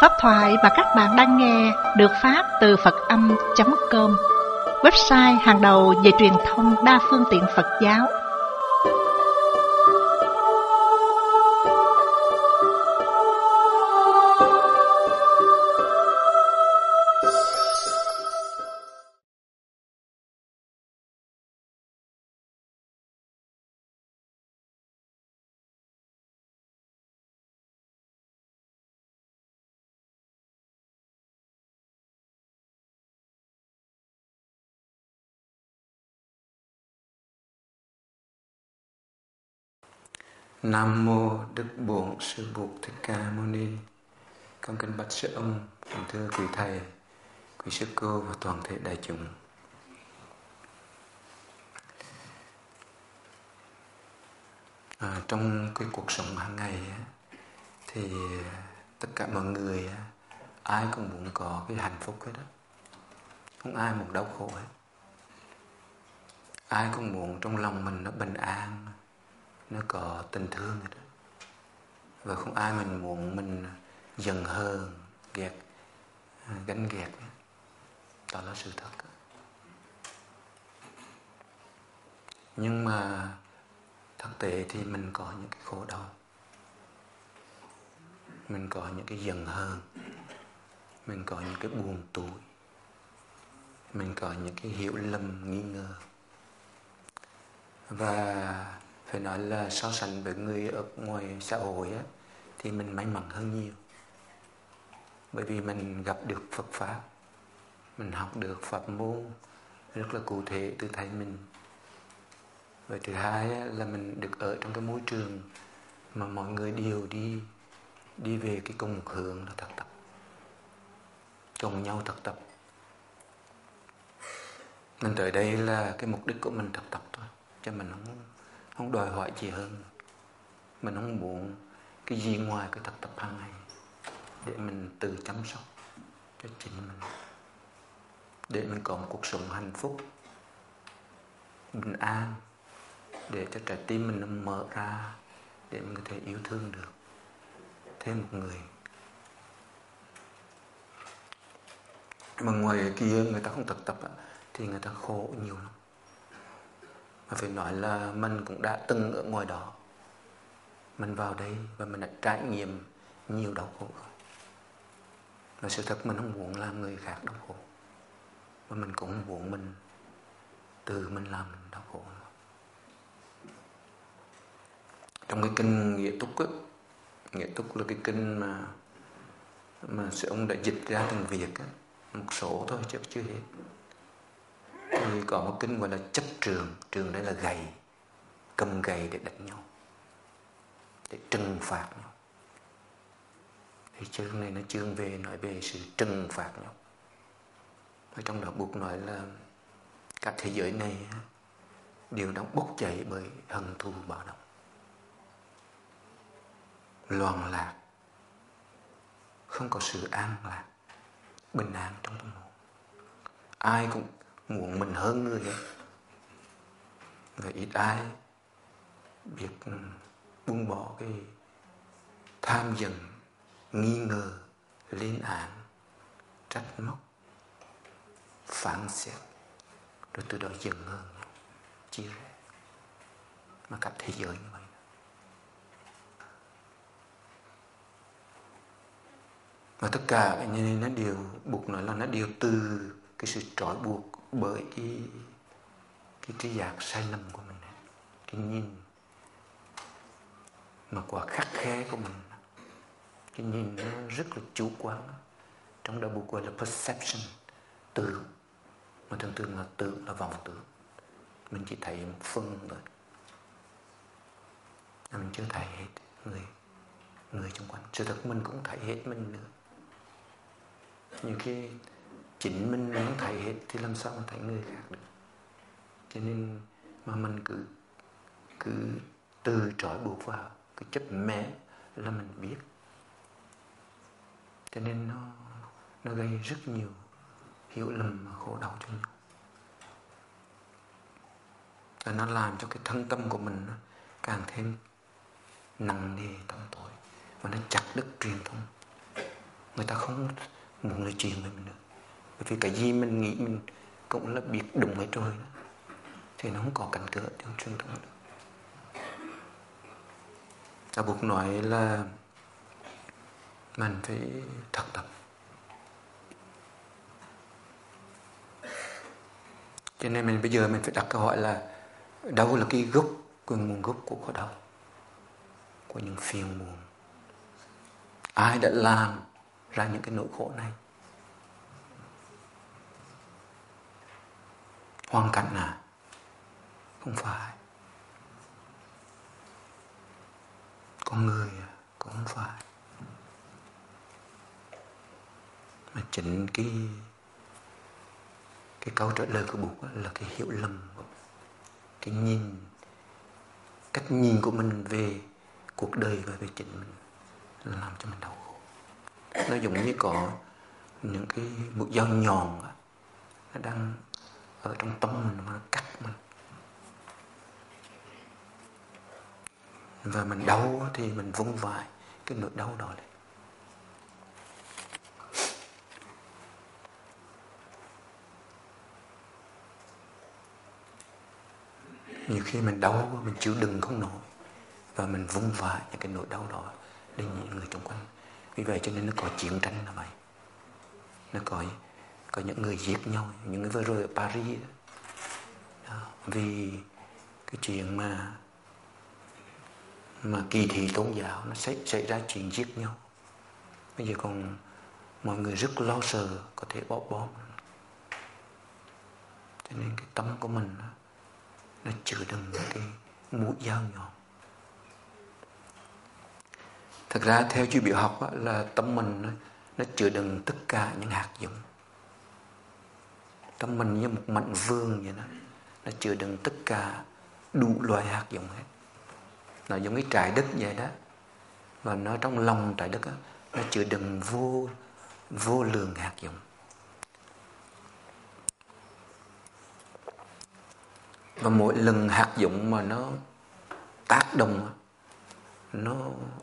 Pháp thoại mà các bạn đang nghe được phát từ Phật-âm.com, website hàng đầu về truyền thông đa phương tiện Phật giáo. Nam mô Đức Bổn Sư Bụt Thích Ca Mâu Ni. Con kính bạch sư ông, kính thưa quý thầy, quý sư cô và toàn thể đại chúng. Trong cái cuộc sống hàng ngày thì tất cả mọi người ai cũng muốn có cái hạnh phúc hết đó, không ai muốn đau khổ hết. Ai cũng muốn trong lòng mình nó bình an, nó có tình thương hết đó. Và không ai mình muốn mình giận hờn, ganh ghét. Đó là sự thật. Nhưng mà thực tế thì mình có những cái khổ đau, mình có những cái giận hờn, mình có những cái buồn tủi, mình có những cái hiểu lầm, nghi ngờ. Và phải nói là so sánh với người ở ngoài xã hội thì mình may mắn hơn nhiều. Bởi vì mình gặp được Phật Pháp, mình học được Pháp môn rất là cụ thể từ thầy mình. Và thứ hai là mình được ở trong cái môi trường mà mọi người đều đi về cái cùng một hướng là thực tập, cùng nhau thực tập. Mình tới đây là cái mục đích của mình thực tập thôi, chứ mình không đòi hỏi gì hơn. Mình không muốn cái gì ngoài cái thực tập hàng ngày, để mình tự chăm sóc cho chính mình, để mình có một cuộc sống hạnh phúc, bình an, để cho trái tim mình nó mở ra, để mình có thể yêu thương được thêm một người. Mà ngoài kia người ta không thực tập thì người ta khổ nhiều lắm. Mà phải nói là mình cũng đã từng ở ngoài đó. Mình vào đây và mình đã trải nghiệm nhiều đau khổ rồi. Và sự thật mình không muốn làm người khác đau khổ, và mình cũng không muốn mình tự mình làm mình đau khổ nữa. Trong cái kinh Nghĩa Túc Nghĩa Túc là cái kinh mà sư ông đã dịch ra từng Việt một số thôi chứ chưa hết. Thì có một kinh gọi là chấp trường. Trường đây là gậy, cầm gậy để đánh nhau, để trừng phạt nhau. Thì chương này nó chương về nói về sự trừng phạt nhau. Ở trong đó Bụt nói là cả thế giới này đều đang bốc cháy bởi hận thù bạo động, loạn lạc, không có sự an lạc, bình an trong tâm hồn. Ai cũng muốn mình hơn người ấy. Và ít ai biết buông bỏ cái tham giận, nghi ngờ, lên án, trách móc, phán xét, rồi từ đó giận hờn nhau, chia rẽ. Mà cả thế giới như vậy. Và tất cả cái này nó đều, Bụt nói là nó đều từ cái sự trói buộc bởi cái trí giác sai lầm của mình, cái nhìn mà quá khắt khe của mình, cái nhìn nó rất là chủ quan. Trong đó Bụt gọi là perception, tưởng. Mà thường thường là tưởng là vọng tưởng, mình chỉ thấy một phần thôi, mình chưa thấy hết người xung quanh. Sự thật mình cũng thấy hết mình nữa. Nhiều khi chính mình không thấy hết thì làm sao mà thấy người khác được. Cho nên mà mình cứ từ trói buộc vào cái chấp mẽ là mình biết. Cho nên nó gây rất nhiều hiểu lầm và khổ đau cho nhau. Và nó làm cho cái thân tâm của mình càng thêm nặng nề tăm tối, và nó chặt đứt truyền thông. người ta không muốn nói chuyện với mình nữa. Bởi vì cái gì mình nghĩ mình cũng là biết đúng hết rồi đó. Thì nó không có cánh cửa trong truyền thống nữa. Đạo Phật nói là mình phải thực tập. Cho nên bây giờ mình phải đặt câu hỏi là đâu là cái gốc, cái nguồn gốc của khổ đau, của những phiền muộn. Ai đã làm ra những cái nỗi khổ này? Hoàn cảnh à? Không phải. Con người à? Cũng không phải. Mà chính cái câu trả lời của Bụt là cái hiểu lầm, cái nhìn, cách nhìn của mình về cuộc đời và về chính mình là làm cho mình đau khổ. Nó giống như có những cái mũi dao nhọn nó đang ở trong tâm mình mà nó cắt mình, và mình đau thì mình vung vãi cái nỗi đau đó lên. Nhiều khi mình đau, mình chịu đựng không nổi và mình vung vãi những cái nỗi đau đó lên những người xung quanh. Vì vậy cho nên nó có chiến tranh là vậy. Nó có những người giết nhau, những người vừa rồi ở Paris đó, vì cái chuyện mà kỳ thị tôn giáo nó xảy ra chuyện giết nhau. Bây giờ còn mọi người rất lo sợ có thể bỏ bom. Cho nên cái tâm của mình nó chứa đựng những cái mũi dao nhọn. Thật ra theo chuyên biểu học là tâm mình nó chứa đựng tất cả những hạt giống. Tâm mình như một mảnh vườn vậy đó, nó chứa đựng tất cả đủ loại hạt giống hết. Nó giống cái trái đất vậy đó. Và nó trong lòng trái đất nó chứa đựng vô lượng hạt giống. Và mỗi lần hạt giống mà nó tác động, nó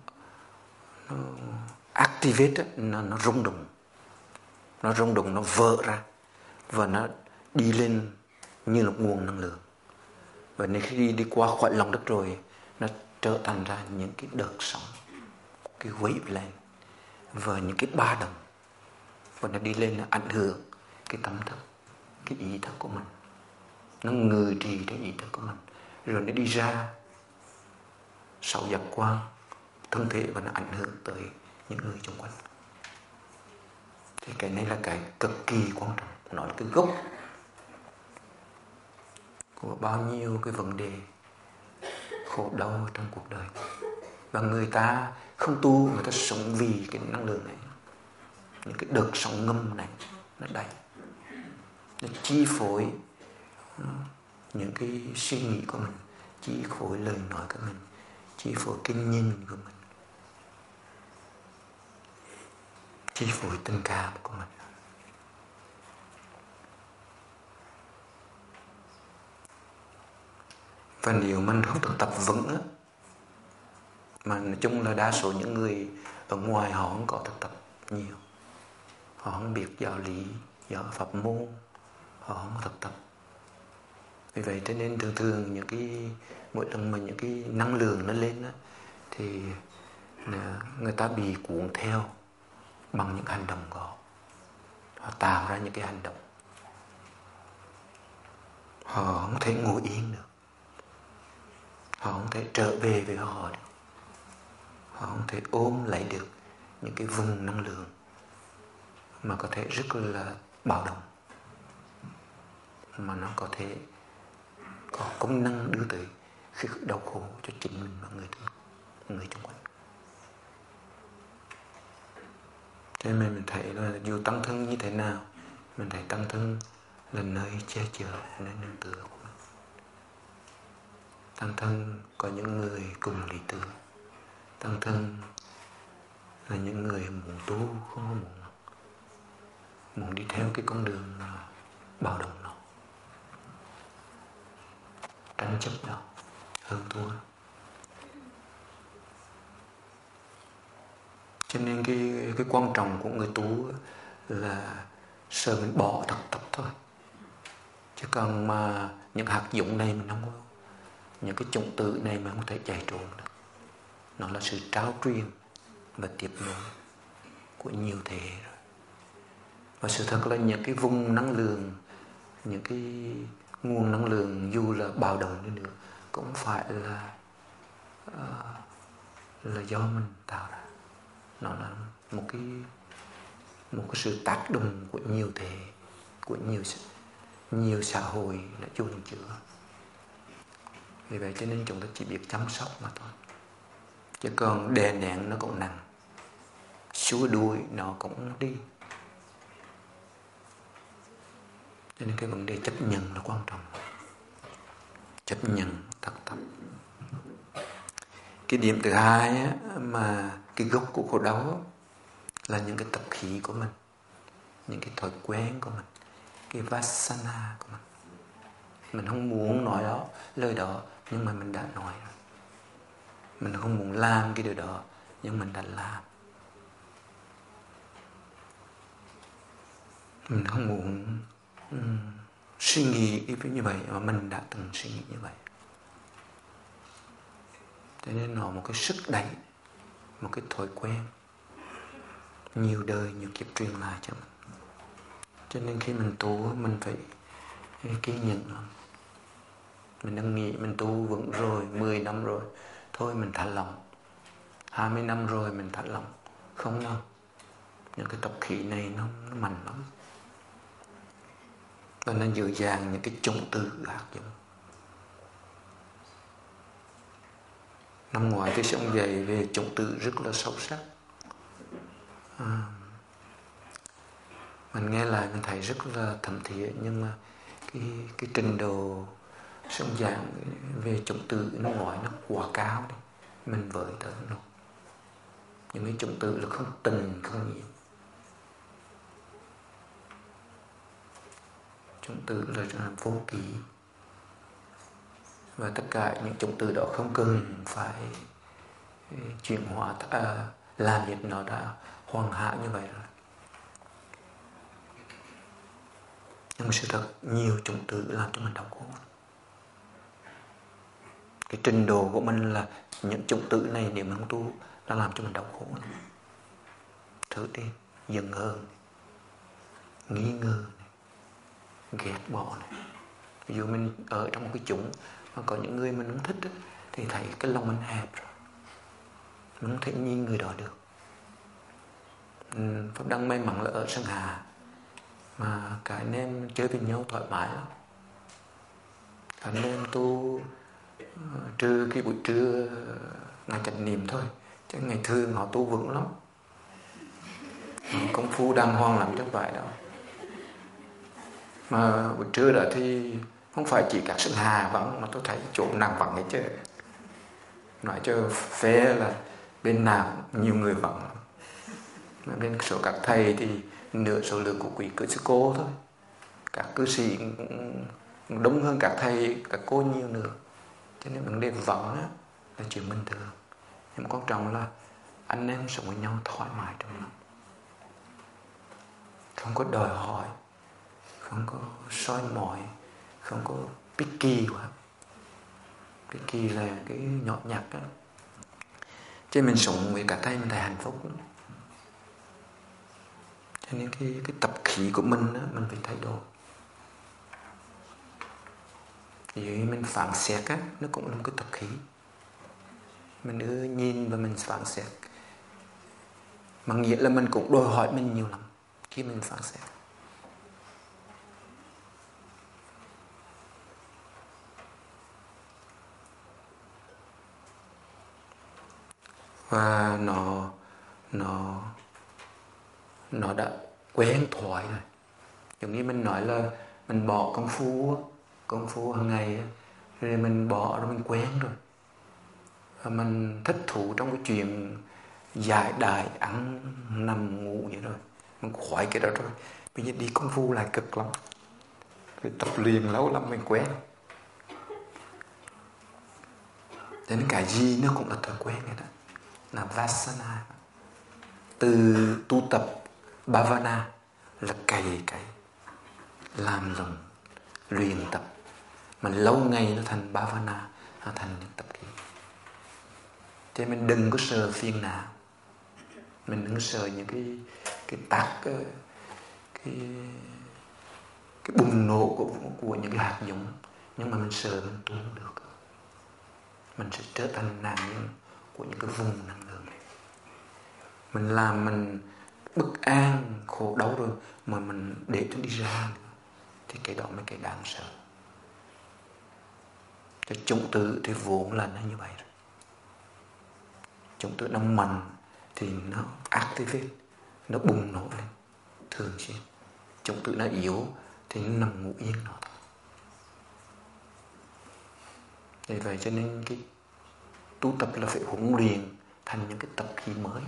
activate, nó rung động. Nó rung động, nó vỡ ra và nó đi lên như là nguồn năng lượng. Và nếu khi đi qua khỏi lòng đất rồi, nó trở thành ra những cái đợt sóng, cái waveland và những cái ba động. Và nó đi lên, nó ảnh hưởng cái tâm thức, cái ý thức của mình. Nó ngự trị cái ý thức của mình. Rồi nó đi ra sáu giác quan thân thể và nó ảnh hưởng tới những người xung quanh. Thì cái này là cái cực kỳ quan trọng. Nó là cái gốc của bao nhiêu cái vấn đề khổ đau trong cuộc đời. Và người ta không tu, người ta sống vì cái năng lượng này. Những cái đợt sóng ngầm này nó đầy, nó chi phối những cái suy nghĩ của mình, chi phối lời nói của mình, chi phối cái nhìn của mình, chi phối tình cảm của mình. Và nếu mình không thực tập vững á, mà nói chung là đa số những người ở ngoài họ không có thực tập nhiều, họ không biết giáo lý, giáo pháp môn, họ không có thực tập. Vì vậy cho nên thường những cái mỗi lần mà những cái năng lượng nó lên á, thì người ta bị cuốn theo bằng những hành động của họ. Họ tạo ra những cái hành động, họ không thể ngồi yên được, họ không thể trở về với họ được, họ không thể ôm lại được những cái vùng năng lượng mà có thể rất là bạo động, mà nó có thể có công năng đưa tới khi đau khổ cho chính mình và người xung quanh. Cho nên mình thấy là dù tăng thân như thế nào, mình thấy tăng thân là nơi che chở, nơi nương tựa của mình. Tăng thân có những người cùng lý tưởng. Tăng thân là những người muốn tu, không có muốn đi theo cái con đường bạo động đó, tranh chấp đó, hơn thua. Cho nên cái quan trọng của người tu là sợ mình bỏ thật tập thôi. Chứ còn mà những hạt dụng này mình không có, những cái chủng tử này mình không thể chạy trốn được. Nó là sự trao truyền và tiếp nối của nhiều thế hệ rồi. Và sự thật là những cái vùng năng lượng, những cái nguồn năng lượng dù là bạo động đi nữa cũng phải là do mình tạo ra. Nó là một cái sự tác động của nhiều thế, của nhiều xã hội đã chung chữa. Vì vậy cho nên chúng ta chỉ biết chăm sóc mà thôi. Chứ còn đè nén nó cũng nặng, xua đuổi nó cũng đi. Cho nên cái vấn đề chấp nhận là quan trọng. Chấp nhận thật tập. Cái điểm thứ hai á, mà cái gốc của khổ đau là những cái tập khí của mình, những cái thói quen của mình, cái vasana của mình. Mình không muốn nói đó, lời đó, nhưng mà mình đã nói rồi. Mình không muốn làm cái điều đó, nhưng mình đã làm. Mình không muốn suy nghĩ như vậy, mà mình đã từng suy nghĩ như vậy. Cho nên nó một cái sức đẩy, một cái thói quen, nhiều đời, nhiều kiếp truyền lại cho mình. Cho nên khi mình tu, mình phải kiên nhẫn lắm. Mình đang nghĩ mình tu vững rồi, 10 năm rồi, thôi mình thả lỏng. 20 năm rồi mình thả lỏng. Không đâu. Những cái tập khí này nó mạnh lắm. Và nó dựa dàng những cái chủng tử ác dụng. Năm ngoái tôi sẽ dạy về chủng tử rất là sâu sắc. Mình nghe lại mình thấy rất là thấm thía, nhưng mà cái trình độ sông giảng về chủng tử nó gọi nó quá cao đi, mình với tới nó. Những cái chủng tử là không tình không nghĩa. Chủng tử là vô ký. Và tất cả những chủng tử đó không cần phải chuyển hóa, làm việc nó đã hoàn hảo như vậy rồi. Nhưng mà sự thật nhiều chủng tử làm cho mình đau khổ. Cái trình độ của mình là những chủng tử này nếu mình không tu nó làm cho mình đau khổ. Thử đi, giận hờn, nghi ngờ này, ghét bỏ này. Ví dụ mình ở trong một cái chủng mà có những người mình không thích đó, thì thấy cái lòng mình hẹp rồi, mình không thể nhìn người đó được. Pháp Đăng may mắn là ở Sơn Hà mà cả anh em chơi với nhau thoải mái lắm. Cả anh em tu trừ cái buổi trưa ngày chánh niệm thôi, chứ ngày thường họ tu vững lắm, công phu đàng hoàng lắm chứ không phải đâu. Mà buổi trưa đó thì không phải chỉ các Sơn Hà vắng, mà tôi thấy chỗ nào vắng hết chứ. Nói cho phê là bên nào nhiều người vắng. Mà bên số các thầy thì nửa số lượng của quý cư sĩ cô thôi. Các cư sĩ đông hơn các thầy, các cô nhiều nữa. Cho nên vấn đề vắng á, là chuyện bình thường. Nhưng quan trọng là anh em sống với nhau thoải mái trong lòng. Không có đòi hỏi, không có soi mói, không có picky quá. Picky là cái nhỏ nhặt á. Chứ mình sống với cả thầy mình thấy hạnh phúc lắm. Cho nên cái tập khí của mình á, mình phải thay đổi. Vì mình phán xét á, nó cũng là một cái tập khí. Mình cứ nhìn và mình phán xét. Mà nghĩa là mình cũng đòi hỏi mình nhiều lắm khi mình phán xét. Và nó đã quen thói rồi. Giống như mình nói là mình bỏ công phu hàng ngày rồi mình bỏ rồi mình quen rồi. Và mình thích thú trong cái chuyện giải đại ăn nằm ngủ vậy rồi. Mình khoái cái đó rồi. Bây giờ đi công phu lại cực lắm. Phải tập luyện lâu lắm mình quen. Cho nên cái gì nó cũng là thói quen vậy đó. Là vasana. từ tu tập bhavana là cày cày, làm rộng, luyện tập, mà lâu ngày nó thành bhavana, nó thành tập khí. Thế mình đừng có sợ phiền não, mình đừng có sợ những cái tác, cái bùng nổ của những cái hạt giống. Nhưng mà mình sợ mình tu không được, mình sẽ trở thành nạn nhân của những cái vùng năng lượng này. Mình làm mình bất an, khổ đau rồi mà mình để nó đi ra nữa, thì cái đó mới cái đáng sợ. Cái chủng tử thì vốn là nó như vậy rồi. Chủng tử nó mạnh thì nó activate, nó bùng nổ lên thường xuyên. Chủng tử nó yếu thì nó nằm ngủ yên nó thôi. Vì vậy cho nên cái tu tập là phải huấn luyện thành những cái tập khí mới.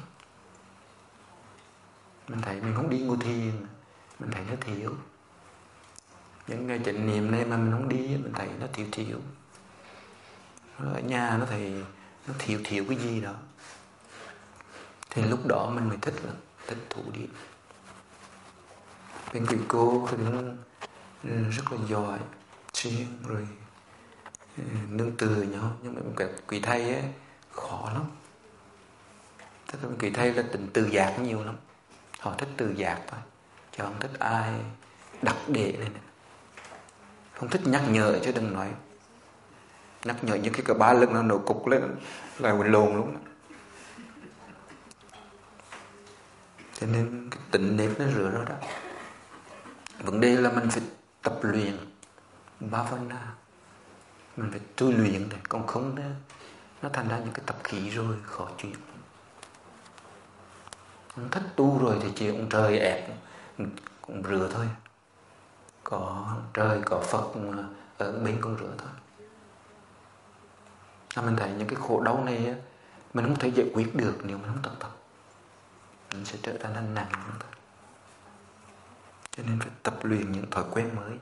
Mình thấy mình không đi ngồi thiền, mình thấy nó thiếu. Những ngày chánh niệm này mà mình không đi, mình thấy nó thiếu. Ở nhà nó thấy nó thiếu cái gì đó. Thì lúc đó mình mới thích thủ đi. Bên quý cô thì nó rất là giỏi, chuyên rồi nương từ nhau. Nhưng mà cái quý thầy ấy khó lắm. Tức là quý thầy là tính tự giác nhiều lắm. Họ thích tự giác thôi, chứ không thích ai đặt để lên. Không thích nhắc nhở, chứ đừng nói nhắc nhở những cái ba lưng nó nổ cục lên là quỳnh lồn luôn. Cho nên cái tính nếp nó rửa đó. Vấn đề là mình phải tập luyện bhavana, mình phải tu luyện đấy, còn không nó thành ra những cái tập khí rồi khó chịu. Không thích tu rồi thì chỉ ông trời ép cũng rửa thôi, có trời có Phật ở bên cũng rửa thôi. Mình thấy những cái khổ đau này mình không thể giải quyết được nếu mình không tập, mình sẽ trở thành anh nặng thôi. Cho nên phải tập luyện những thói quen mới.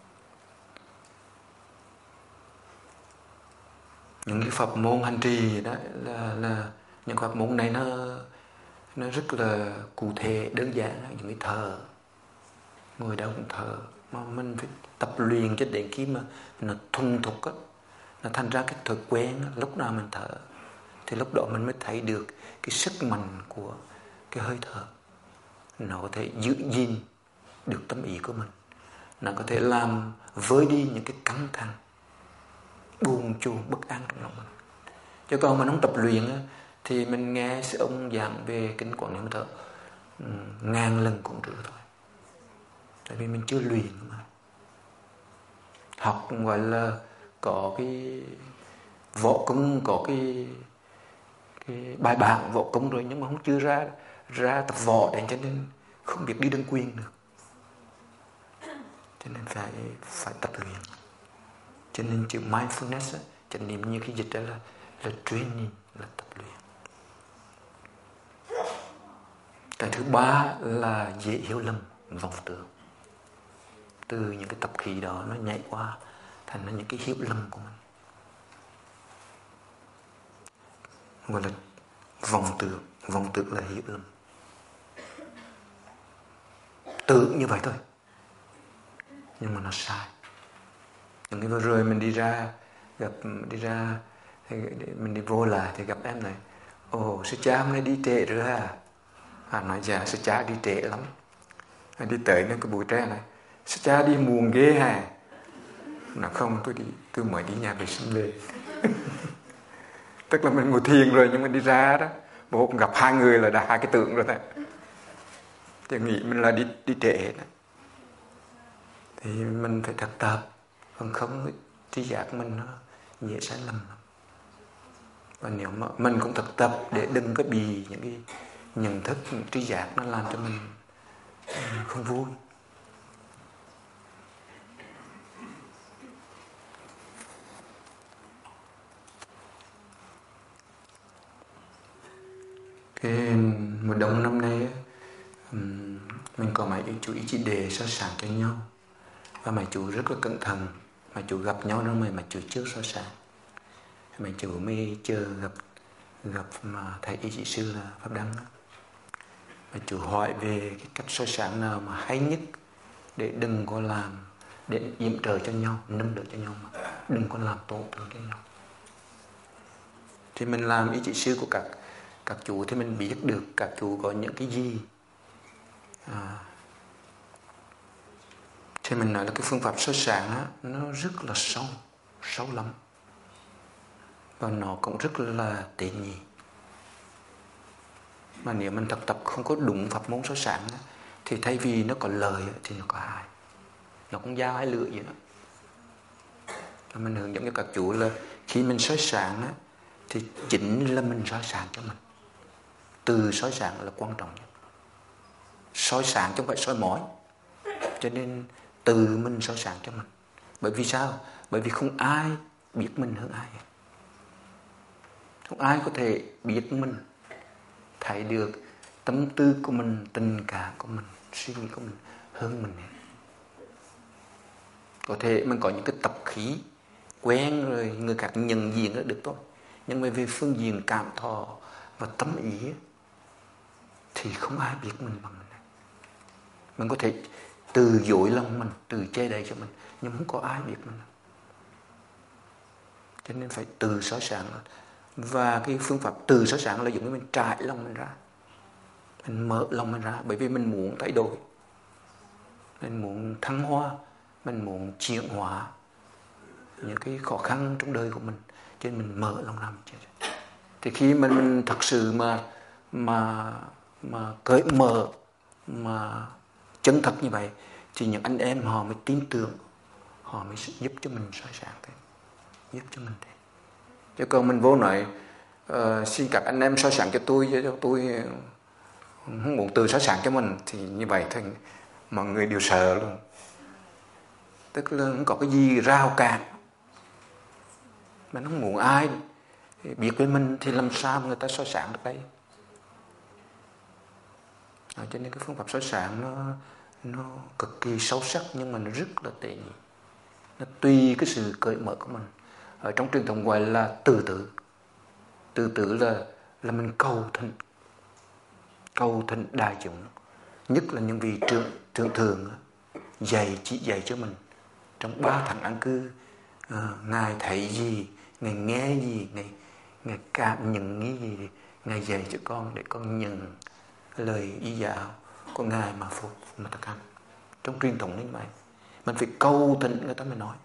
Những cái pháp môn hành trì đó là những pháp môn này nó rất là cụ thể, đơn giản. Những cái thờ, ngồi đâu cũng thờ, mà mình phải tập luyện cho đến khi mà nó thuần thục á, nó thành ra cái thói quen á, lúc nào mình thở thì lúc đó mình mới thấy được cái sức mạnh của cái hơi thở. Nó có thể giữ gìn được tâm ý của mình, nó có thể làm vơi đi những cái căng thẳng, buồn chồn, bất an trong lòng mình. Chứ còn mình không tập luyện á, thì mình nghe sư ông giảng về kinh Quảng Niệm thở ngàn lần cũng rửa thôi. Tại vì mình chưa luyện mà. Học gọi là có cái võ công, có cái bài bản võ công rồi, nhưng mà không chưa ra tập võ đấy, cho nên không biết đi đơn quyền được. Cho nên phải tập luyện. Cho nên chữ mindfulness, chánh niệm như cái dịch đó là training, là tập luyện. Cái thứ ba là dễ hiểu lầm, vọng tưởng. Từ những cái tập khí đó nó nhảy qua thành những cái hiểu lầm của mình, gọi là vọng tưởng là hiểu lầm. Tưởng như vậy thôi, nhưng mà nó sai. Những cái vừa rồi mình đi ra mình đi vô lại thì gặp em này: ồ, sư cha hôm nay đi trễ rồi hả? Nói dạ sư cha đi trễ lắm. Đi tới cái bụi tre này: sư cha đi muộn ghê hả? Nói không, tôi mới đi nhà vệ sinh về. Tức là mình ngồi thiền rồi nhưng mà đi ra đó, bộ gặp hai người là đã hai cái tượng rồi đấy. Thì nghĩ mình là đi trễ đó. Thì mình phải thực tập, còn không trí giác mình nó dễ sai lầm. Và nếu mà mình cũng thực tập để đừng có bị những cái nhận thức trí giác nó làm cho mình không vui. Cái mùa đông năm nay mình có mấy chú ý chỉ đề so sánh cho nhau, và mấy chú rất là cẩn thận. Mấy chú gặp nhau đó mấy chú trước so sánh, mấy chú mới chờ gặp mà thầy ý chỉ sư là Pháp Đăng đó. Và chủ hỏi về cái cách soi sáng nào mà hay nhất để đừng có làm, để yểm trợ cho nhau, nâng đỡ cho nhau, mà đừng có làm tổn thương cho nhau. Thì mình làm ý chỉ sư của các chú thì mình biết được các chú có những cái gì. Thì mình nói là cái phương pháp soi sáng á, nó rất là sâu lắm. Và nó cũng rất là tế nhị. Mà nếu mình thực tập không có đúng pháp môn soi sáng á, thì thay vì nó có lời thì nó có hại. Nó cũng dao hai lưỡi vậy đó. Và mình hướng dẫn cho các chú là khi mình soi sáng á, thì chính là mình soi sáng cho mình. Từ soi sáng là quan trọng nhất. Soi sáng chứ không phải soi mói. Cho nên từ mình soi sáng cho mình. Bởi vì sao? Bởi vì không ai biết mình hơn ai. Không ai có thể biết mình, thấy được tâm tư của mình, tình cảm của mình, suy nghĩ của mình hơn mình. Có thể mình có những cái tập khí quen rồi người khác nhận diện đó được thôi. Nhưng mà về phương diện cảm thọ và tâm ý thì không ai biết mình bằng mình. Mình có thể từ dối lòng mình, từ che đậy cho mình, nhưng không có ai biết mình. Cho nên phải từ soi sáng. Và cái phương pháp từ soi sáng là dùng để mình trải lòng mình ra, mình mở lòng mình ra. Bởi vì mình muốn thay đổi, mình muốn thăng hoa, mình muốn chuyển hóa những cái khó khăn trong đời của mình. Cho nên mình mở lòng ra. Thì khi mình thật sự mà cởi mở, mà chân thật như vậy, thì những anh em họ mới tin tưởng, họ mới giúp cho mình soi sáng thêm, giúp cho mình thêm. Chứ còn mình vô nói xin các anh em soi sáng cho tôi không muốn từ soi sáng cho mình, thì như vậy thì mọi người đều sợ luôn. Tức là không có cái gì rào cản, mình không muốn ai biết về mình thì làm sao người ta soi sáng được đấy. Cho nên cái phương pháp soi sáng nó cực kỳ sâu sắc, nhưng mà nó rất là tệ nhị. Nó tùy cái sự cởi mở của mình. Ở trong truyền thống gọi là từ từ là mình cầu thỉnh đại chúng, nhất là những vị trưởng thường chỉ dạy cho mình trong 3 tháng an cư. Ngài thấy gì, Ngài nghe gì, Ngài cảm nhận nghĩ gì, Ngài dạy cho con để con nhận lời ý giáo của Ngài mà phục mà thực hành. Trong truyền thống như vậy, mình phải cầu thỉnh người ta mới nói.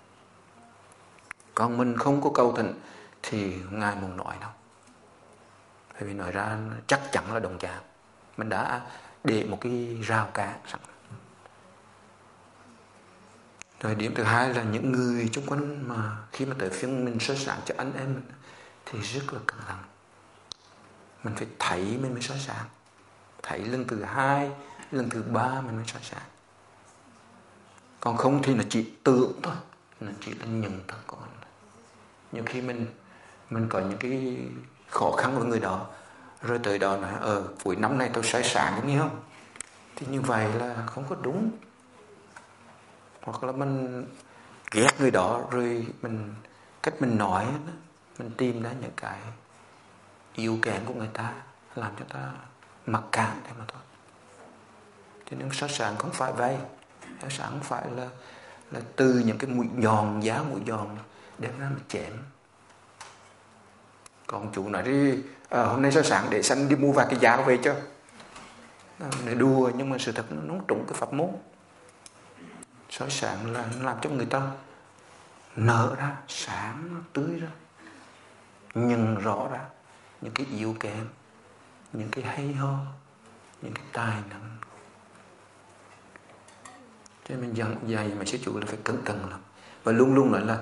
Còn mình không có cầu thỉnh thì Ngài muốn nói đâu. Bởi vì nói ra chắc chắn là đồng chạm. Mình đã để một cái rào cản sẵn. Rồi điểm thứ hai là những người xung quanh mà khi mà tới phiên mình soi sáng cho anh em mình thì rất là cẩn thận. Mình phải thấy mình mới soi sáng. Thấy lần thứ 2, lần thứ 3 mình mới soi sáng. Còn không thì nó chỉ tưởng thôi, nó chỉ là nhận thức của mình. Nhiều khi mình có những cái khó khăn với người đó, rồi tới đó nói cuối năm này tôi soi sáng, có nghe không? Thì như vậy là không có đúng. Hoặc là mình ghét người đó, rồi cách mình nói, mình tìm ra những cái yếu kém của người ta, làm cho ta mặc cảm thế mà thôi. Cho nên soi sáng không phải vậy. Soi sáng không phải là từ những cái mũi nhọn, giá mũi nhọn đem ra mà chém. Còn chủ nói đi hôm nay soi sáng để sanh đi mua vài cái giá về cho để đùa, nhưng mà sự thật nó trúng cái pháp môn. Soi sáng là nó làm cho người ta nở ra, sáng, tươi ra, nhận rõ ra những cái yếu kém, những cái hay ho, những cái tài năng. Cho nên mình dạy mà sư chủ là phải cẩn thận lắm. Và luôn luôn nói là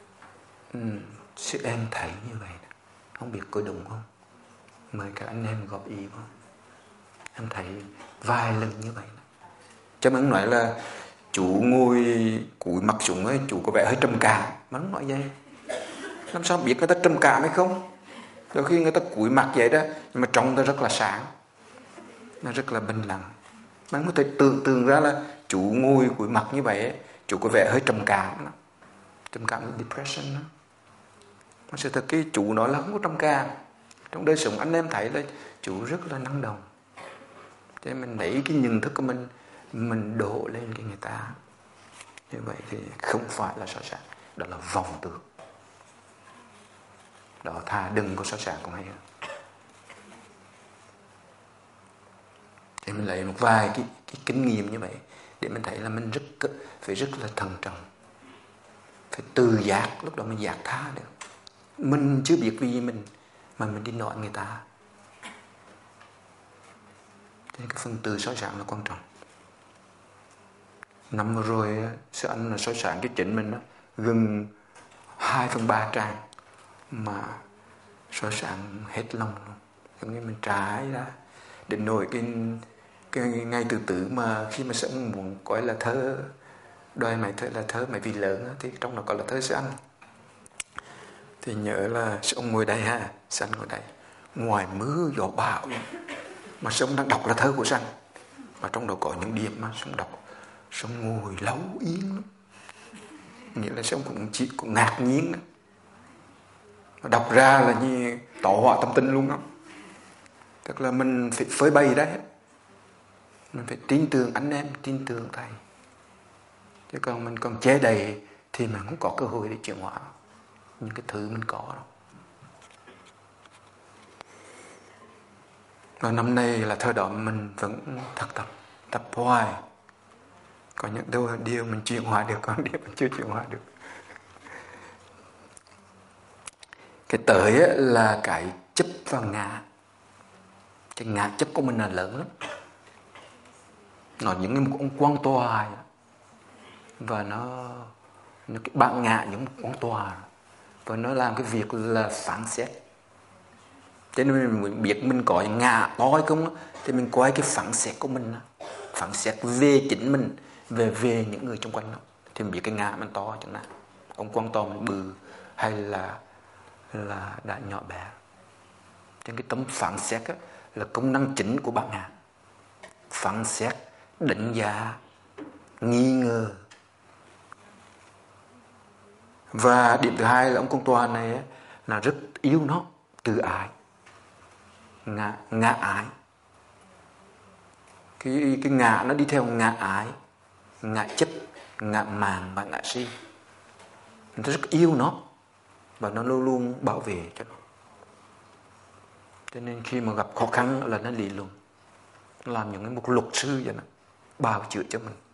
sư em thấy như vậy, không biết có đúng không? Mời các anh em góp ý không? Em thấy vài lần như vậy. Chứ mình nói là chú ngồi cúi mặt xuống ấy, chú có vẻ hơi trầm cảm. Mà nó nói vậy, làm sao biết người ta trầm cảm hay không? Đôi khi người ta cúi mặt vậy đó, nhưng mà trong ta rất là sáng, nó rất là bình lặng. Mình có thể tưởng tượng ra là chú ngồi cúi mặt như vậy ấy, chú có vẻ hơi trầm cảm. Trầm cảm là depression đó. Mà sự thật cái chú nói là không có trầm cảm. Trong đời sống anh em thấy là chú rất là năng động, Thế mình lấy cái nhận thức của mình đổ lên cái người ta. Như vậy thì không phải là soi sáng, đó là vọng tưởng. Đó, thà đừng có soi sáng cũng hay hơn. Thì mình lấy một vài cái kinh nghiệm như vậy để mình thấy là mình phải rất là thận trọng, phải tự giác, lúc đó mình giác tha được. Mình chưa biết vì mình mà mình đi nói người ta. Nên cái phần từ soi sáng là quan trọng. Năm vừa rồi sư anh là soi sáng cho chính mình đó, gần 2/3 trang mà soi sáng hết lòng luôn. Giống như mình trái ra đến nỗi cái ngay từ từ mà khi mà sư muốn gọi là thơ, đòi mày thơ là thơ mày vì lớn đó, thì trong đó có là thơ sư anh. Thì nhớ là sư ông ngồi đây ha, sư anh ngồi đây, ngoài mưa gió bão luôn mà sư ông đang đọc là thơ của sư anh, mà trong đó có những điểm mà sư ông đọc, sư ông ngồi lâu yên lắm, nghĩa là sư ông cũng ngạc nhiên đó. Mà đọc ra là như tỏ họa tâm tinh luôn đó. Tức là mình phải phơi bày đấy, mình phải tin tưởng anh em, tin tưởng thầy, chứ còn mình còn che đầy thì mình không có cơ hội để chuyển hóa những cái thứ mình có đâu. Và năm nay là thời đó mình vẫn tập hoài. Có những điều mình chuyển hóa được, còn điều mình chưa chuyển hóa được. Cái tới là cái chấp vào ngã. Cái ngã chấp của mình là lớn lắm. Nó giống như một con quan tòa, và nó cái bản ngã giống một quan tòa, và nó làm cái việc là phán xét. Cho nên mình biết mình có ngã to hay không thì mình coi cái phán xét của mình, phán xét về chính mình, về những người xung quanh đó, thì mình biết cái ngã mình to chẳng nào, ông quan to mình bự hay là đã nhỏ bé. Trên cái tấm phán xét là công năng chính của bản ngã. Phán xét, đánh giá, nghi ngờ. Và điểm thứ hai là ông công tòa này là rất yêu nó, tự ái, ngã ái. Cái ngã nó đi theo ngã ái, ngã chấp, ngã màng và ngã si. Nó rất yêu nó và nó luôn luôn bảo vệ cho nó. Cho nên khi mà gặp khó khăn là nó lì lùng, nó làm những một luật sư vậy đó, bào chữa cho mình,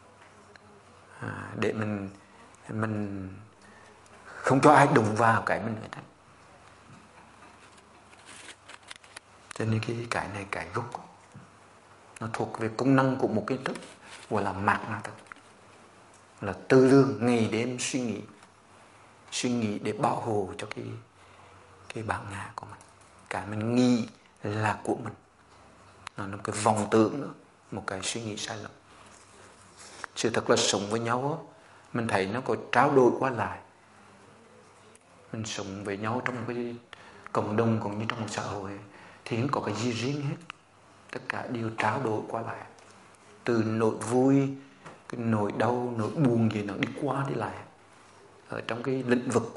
để mình không cho ai đụng vào cái mình nữa. Cho nên cái này cái gốc nó thuộc về công năng của một cái thức gọi là mạt na thức, là tư lương, ngày đêm suy nghĩ để bảo hộ cho cái bản ngã của mình. Cái mình nghi là của mình, nó là một cái vọng tưởng nữa, một cái suy nghĩ sai lầm. Sự thật là sống với nhau mình thấy nó có trao đổi qua lại. Mình sống với nhau trong một cái cộng đồng cũng như trong một xã hội thì không có cái gì riêng hết, tất cả đều trao đổi qua lại. Từ nỗi vui, cái nỗi đau, nỗi buồn gì nó đi qua đi lại. Ở trong cái lĩnh vực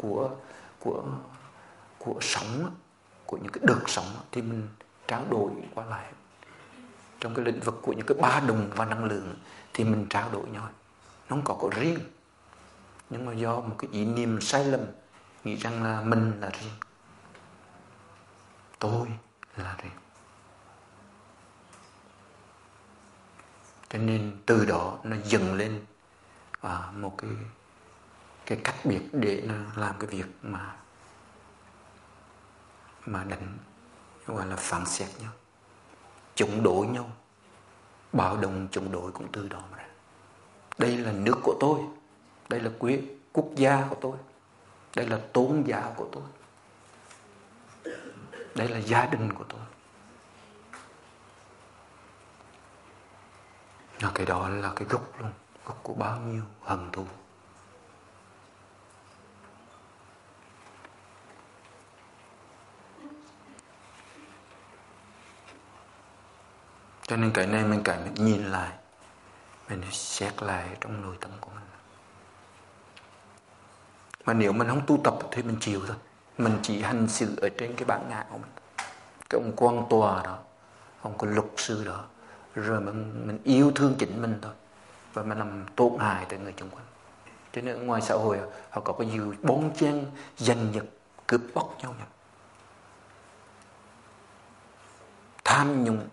của sống, của những cái đợt sống thì mình trao đổi qua lại. Trong cái lĩnh vực của những cái ba đồng và năng lượng thì mình trao đổi nhau. Nó không có riêng, nhưng mà do một cái ý niệm sai lầm nghĩ rằng là mình là riêng, tôi là riêng. Cho nên từ đó nó dần lên một cái cách biệt để nó làm cái việc mà đánh, gọi là phản xét nhau, chống đối nhau, bạo động chống đối cũng từ đó mà ra. Đây là nước của tôi, đây là quốc gia của tôi, đây là tôn giáo của tôi, đây là gia đình của tôi. Và cái đó là cái gốc luôn, gốc của bao nhiêu hận thù. Cho nên cái này mình nhìn lại, mình xét lại trong nội tâm của mình. Mà nếu mình không tu tập thì mình chịu thôi. Mình chỉ hành xử ở trên cái bản ngã của mình. Cái ông quan tòa đó, ông có luật sư đó, rồi mình yêu thương chính mình thôi, và mình làm tổn hại tới người xung quanh. Cho nên ngoài xã hội họ có cái gì bon chen, giành giật, cướp bóc nhau nhỉ, tham nhũng,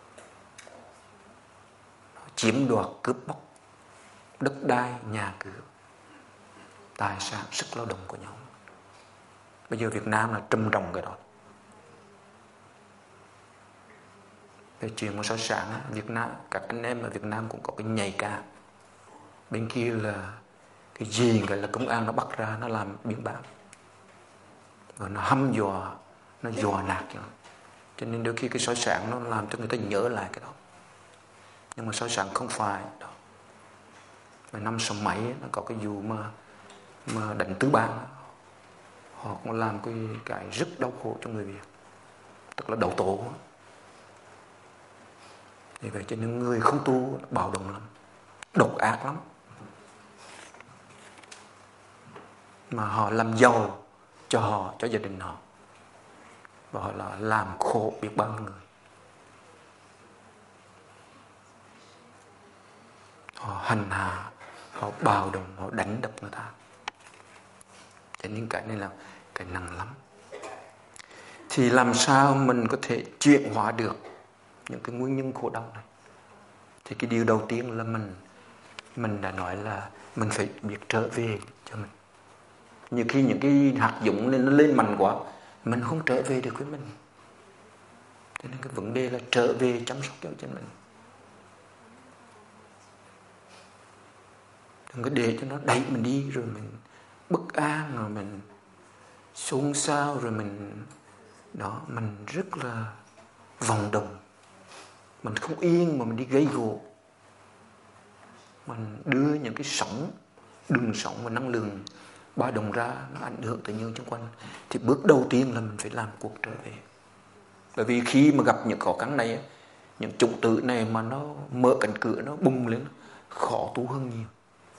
chiếm đoạt, cướp bóc đất đai, nhà cửa, tài sản, sức lao động của nhau. Bây giờ Việt Nam là trầm trọng cái đó. Về chuyện một số sản, Việt Nam, các anh em ở Việt Nam cũng có cái nhạy cảm. Bên kia là cái gì gọi là công an nó bắt ra, nó làm biên bản, rồi nó hăm dọa, nó dọa nạt cho. Cho nên đôi khi cái soi sáng nó làm cho người ta nhớ lại cái đó. Nhưng mà soi sáng không phải đó. Mà năm sáu mấy nó có cái vụ mà đánh tứ bang, họ cũng làm cái rất đau khổ cho người Việt, tức là đầu tổ. Vì vậy cho nên người không tu bạo động lắm, độc ác lắm, mà họ làm giàu cho họ, cho gia đình họ, và họ là làm khổ biết bao nhiêu người. Họ hành hạ, họ bạo động, họ đánh đập người ta. Cho nên cái này là cái nặng lắm. Thì làm sao mình có thể chuyển hóa được những cái nguyên nhân khổ đau này? Thì cái điều đầu tiên là mình đã nói là mình phải biết trở về cho mình. Nhiều khi những cái hạt giống nên nó lên mạnh quá, mình không trở về được với mình. Cho nên cái vấn đề là trở về chăm sóc cho mình. Đừng có để cho nó đẩy mình đi, rồi mình bất an, rồi mình xôn xao, rồi mình rất là vòng đồng. Mình không yên mà mình đi gây gổ. Mình đưa những cái đường sóng và năng lượng ba đồng ra, nó ảnh hưởng tới những xung quanh. Thì bước đầu tiên là mình phải làm cuộc trở về. Bởi vì khi mà gặp những khó khăn này, những chủng tử này mà nó mở cánh cửa, nó bùng lên, khó tu hơn nhiều.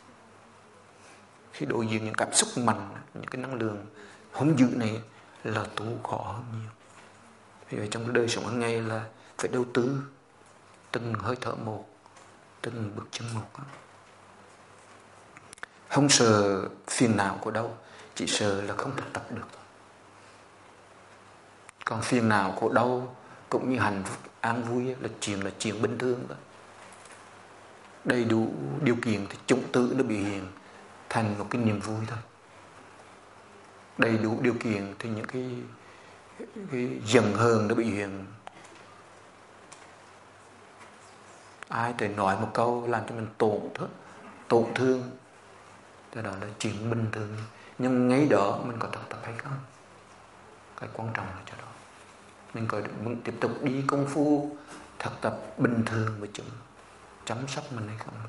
Khi đối diện những cảm xúc mạnh, những cái năng lượng hung dữ này là tu khó hơn nhiều. Vì vậy trong đời sống hàng ngày là phải đầu tư từng hơi thở một, từng bước chân một. Không sợ phiền não của đâu, chỉ sợ là không thực tập được. Còn phiền não của đâu cũng như hạnh phúc an vui là chuyện bình thường đó. Đầy đủ điều kiện thì chủng tử nó biểu hiện thành một cái niềm vui thôi. Đầy đủ điều kiện thì những cái giận hờn nó biểu hiện. Ai tới nói một câu làm cho mình tổn thương, cái đó là chuyện bình thường. Nhưng ngay đó mình có thực tập hay không? Cái quan trọng là chỗ đó. Mình có tiếp tục đi công phu thực tập bình thường với chúng, chăm sóc mình hay không?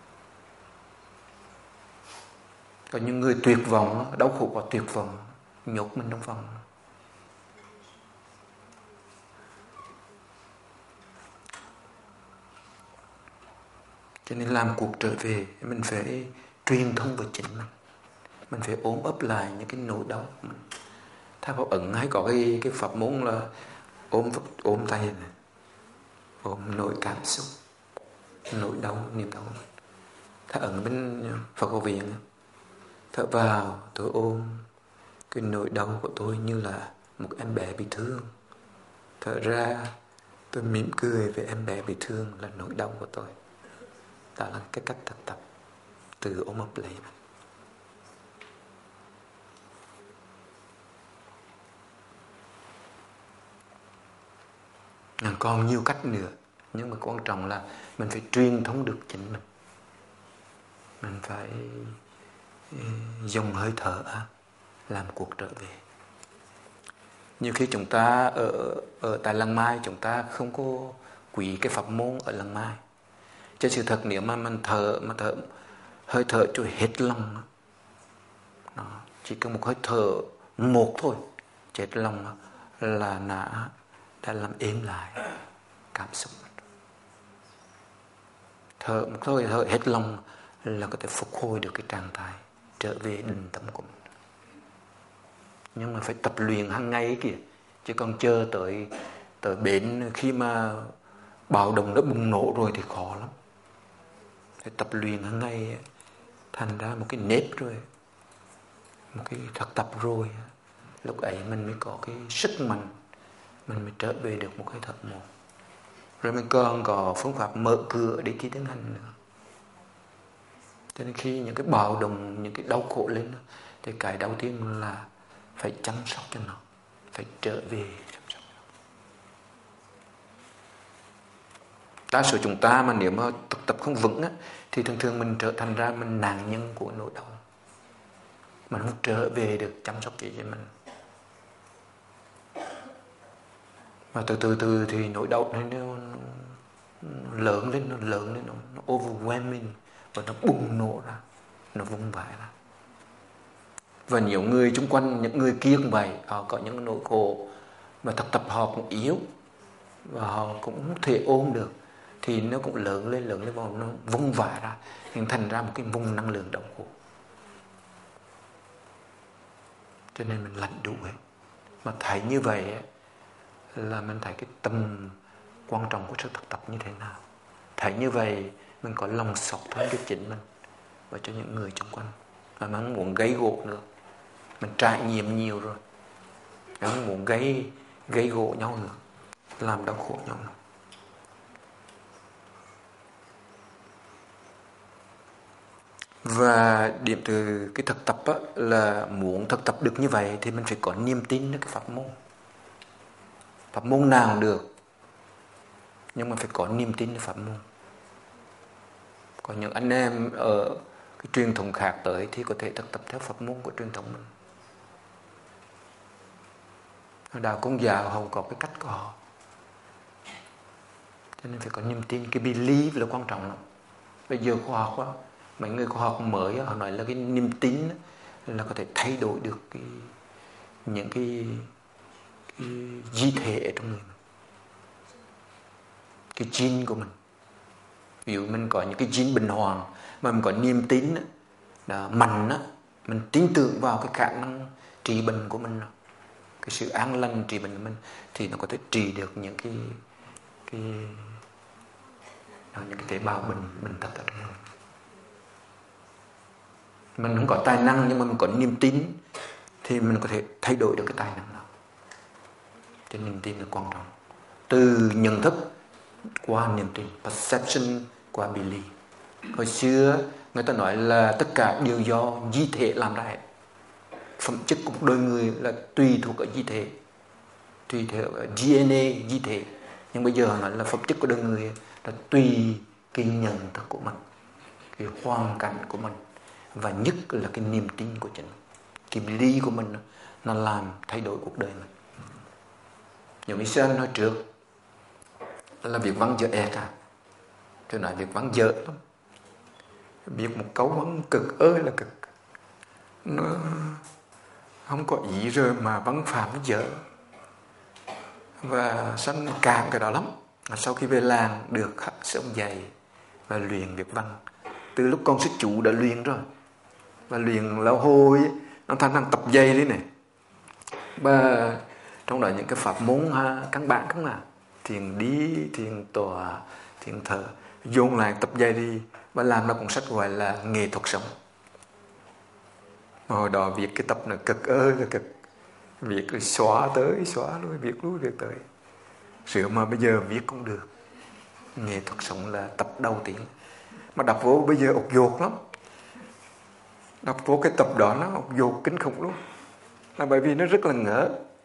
Có những người tuyệt vọng, đau khổ và tuyệt vọng, nhốt mình trong phòng. Cho nên làm cuộc trở về, mình phải truyền thông với chính mình. Mình phải ôm ấp lại những cái nỗi đau. Theo Pháp Ấn hay có cái pháp môn là ôm tay này, ôm nỗi cảm xúc, nỗi đau, niềm đau. Theo Ấn bên Phật Học Viện, thở vào tôi ôm cái nỗi đau của tôi như là một em bé bị thương. Thở ra tôi mỉm cười về em bé bị thương là nỗi đau của tôi. Đó là cái cách thực tập từ ôm ấp lấy. Còn nhiều cách nữa, nhưng mà quan trọng là mình phải truyền thông được chính mình. Mình phải dùng hơi thở làm cuộc trở về. Nhiều khi chúng ta ở tại Lăng Mai, chúng ta không có quý cái pháp môn ở Lăng Mai. Chứ sự thật nếu mà mình hơi thở cho hết lòng đó, chỉ cần một hơi thở một thôi, chết lòng là đã làm êm lại cảm xúc. Thở một hơi thở hết lòng là có thể phục hồi được cái trạng thái trở về định tâm của mình. Nhưng mà phải tập luyện hàng ngày kìa, chứ còn chờ tới bến khi mà bạo động đã bùng nổ rồi thì khó lắm. Phải tập luyện hàng ngày thành ra một cái nếp rồi, một cái thực tập rồi, lúc ấy mình mới có cái sức mạnh, mình mới trở về được một cái thật một. Rồi mình còn có phương pháp mở cửa để khi tiến hành nữa. Cho nên khi những cái bạo động, những cái đau khổ lên thì cái đầu tiên là phải chăm sóc cho nó, phải trở về chăm sóc. Đa số chúng ta mà nếu mà thực tập không vững á, thì thường thường mình trở thành ra mình nạn nhân của nỗi đau, mình không trở về được chăm sóc cho mình. Mà từ từ thì nỗi đau nó lớn lên, nó overwhelming và nó bùng nổ ra, nó vung vãi ra. Và nhiều người xung quanh, những người kia cũng vậy, họ có những nỗi khổ và thực tập họ cũng yếu và họ cũng không thể ôm được, thì nó cũng lớn lên và nó vung vãi ra, hình thành ra một cái vùng năng lượng đau khổ. Cho nên mình lạnh đủ hết. Mà thấy như vậy là mình thấy cái tầm quan trọng của sự thực tập như thế nào. Thấy như vậy mình có lòng xót thương cho chính mình và cho những người xung quanh, và mình không muốn gây gổ nữa. Mình trải nghiệm nhiều rồi, mình không muốn gây gổ nhau nữa, làm đau khổ nhau nữa. Và điểm từ cái thực tập á, là muốn thực tập được như vậy thì mình phải có niềm tin đến cái pháp môn. Pháp môn nào cũng được, nhưng mà phải có niềm tin đến pháp môn. Có những anh em ở cái truyền thống khác tới thì có thể thực tập theo pháp môn của truyền thống mình. Đạo Công giáo họ có cái cách của họ, cho nên phải có niềm tin. Cái belief là quan trọng lắm. Bây giờ khoa học á, mấy người khoa học mới á, họ nói là cái niềm tin á, là có thể thay đổi được những cái di thể trong người mình, cái gene của mình. Ví dụ mình có những cái gene bình hoàng mà mình có niềm tin á, mạnh á, mình tin tưởng vào cái khả năng trị bệnh của mình, cái sự an lành trị bệnh của mình, thì nó có thể trị được những cái tế bào bệnh tật ở trong mình. Mình không có tài năng nhưng mà mình có niềm tin thì mình có thể thay đổi được cái tài năng đó. Cho niềm tin là quan trọng. Từ nhận thức qua niềm tin, perception qua belief. Hồi xưa người ta nói là tất cả đều do di thể làm ra hết. Phẩm chất của một đôi người là tùy thuộc ở di thể, tùy thuộc ở DNA di thể. Nhưng bây giờ họ nói là phẩm chất của đôi người là tùy cái nhận thức của mình, cái hoàn cảnh của mình, và nhất là cái niềm tin của chính, cái belief của mình, nó làm thay đổi cuộc đời mình. Như Michel nói trước là việc văn dở ẹt à. Tôi nói việc văn dở lắm. Việc một câu văn cực ơi là cực. Nó không có ý rồi mà văn phạm nó dở. Và sanh cảm cái đó lắm. Sau khi về làng được sư ông dạy và luyện việc văn. Từ lúc con sư chủ đã luyện rồi. Và luyện lâu hồi nó thành năng tập dây đấy này. Và trong đó những cái pháp môn căn bản không à, thiền đi, thiền tọa, thiền thở, dồn lại tập dây đi. Và làm ra cuốn sách gọi là nghệ thuật sống. Hồi đó việc cái tập này cực ơi là cực. Việc xóa tới, xóa lui, việc lui, việc tới. Sự mà bây giờ viết cũng được. Nghệ thuật sống là tập đầu tiên. Mà đọc vô bây giờ ục dột lắm. Đọc vô cái tập đó nó ục dột kinh khủng luôn. Là bởi vì nó rất là ngỡ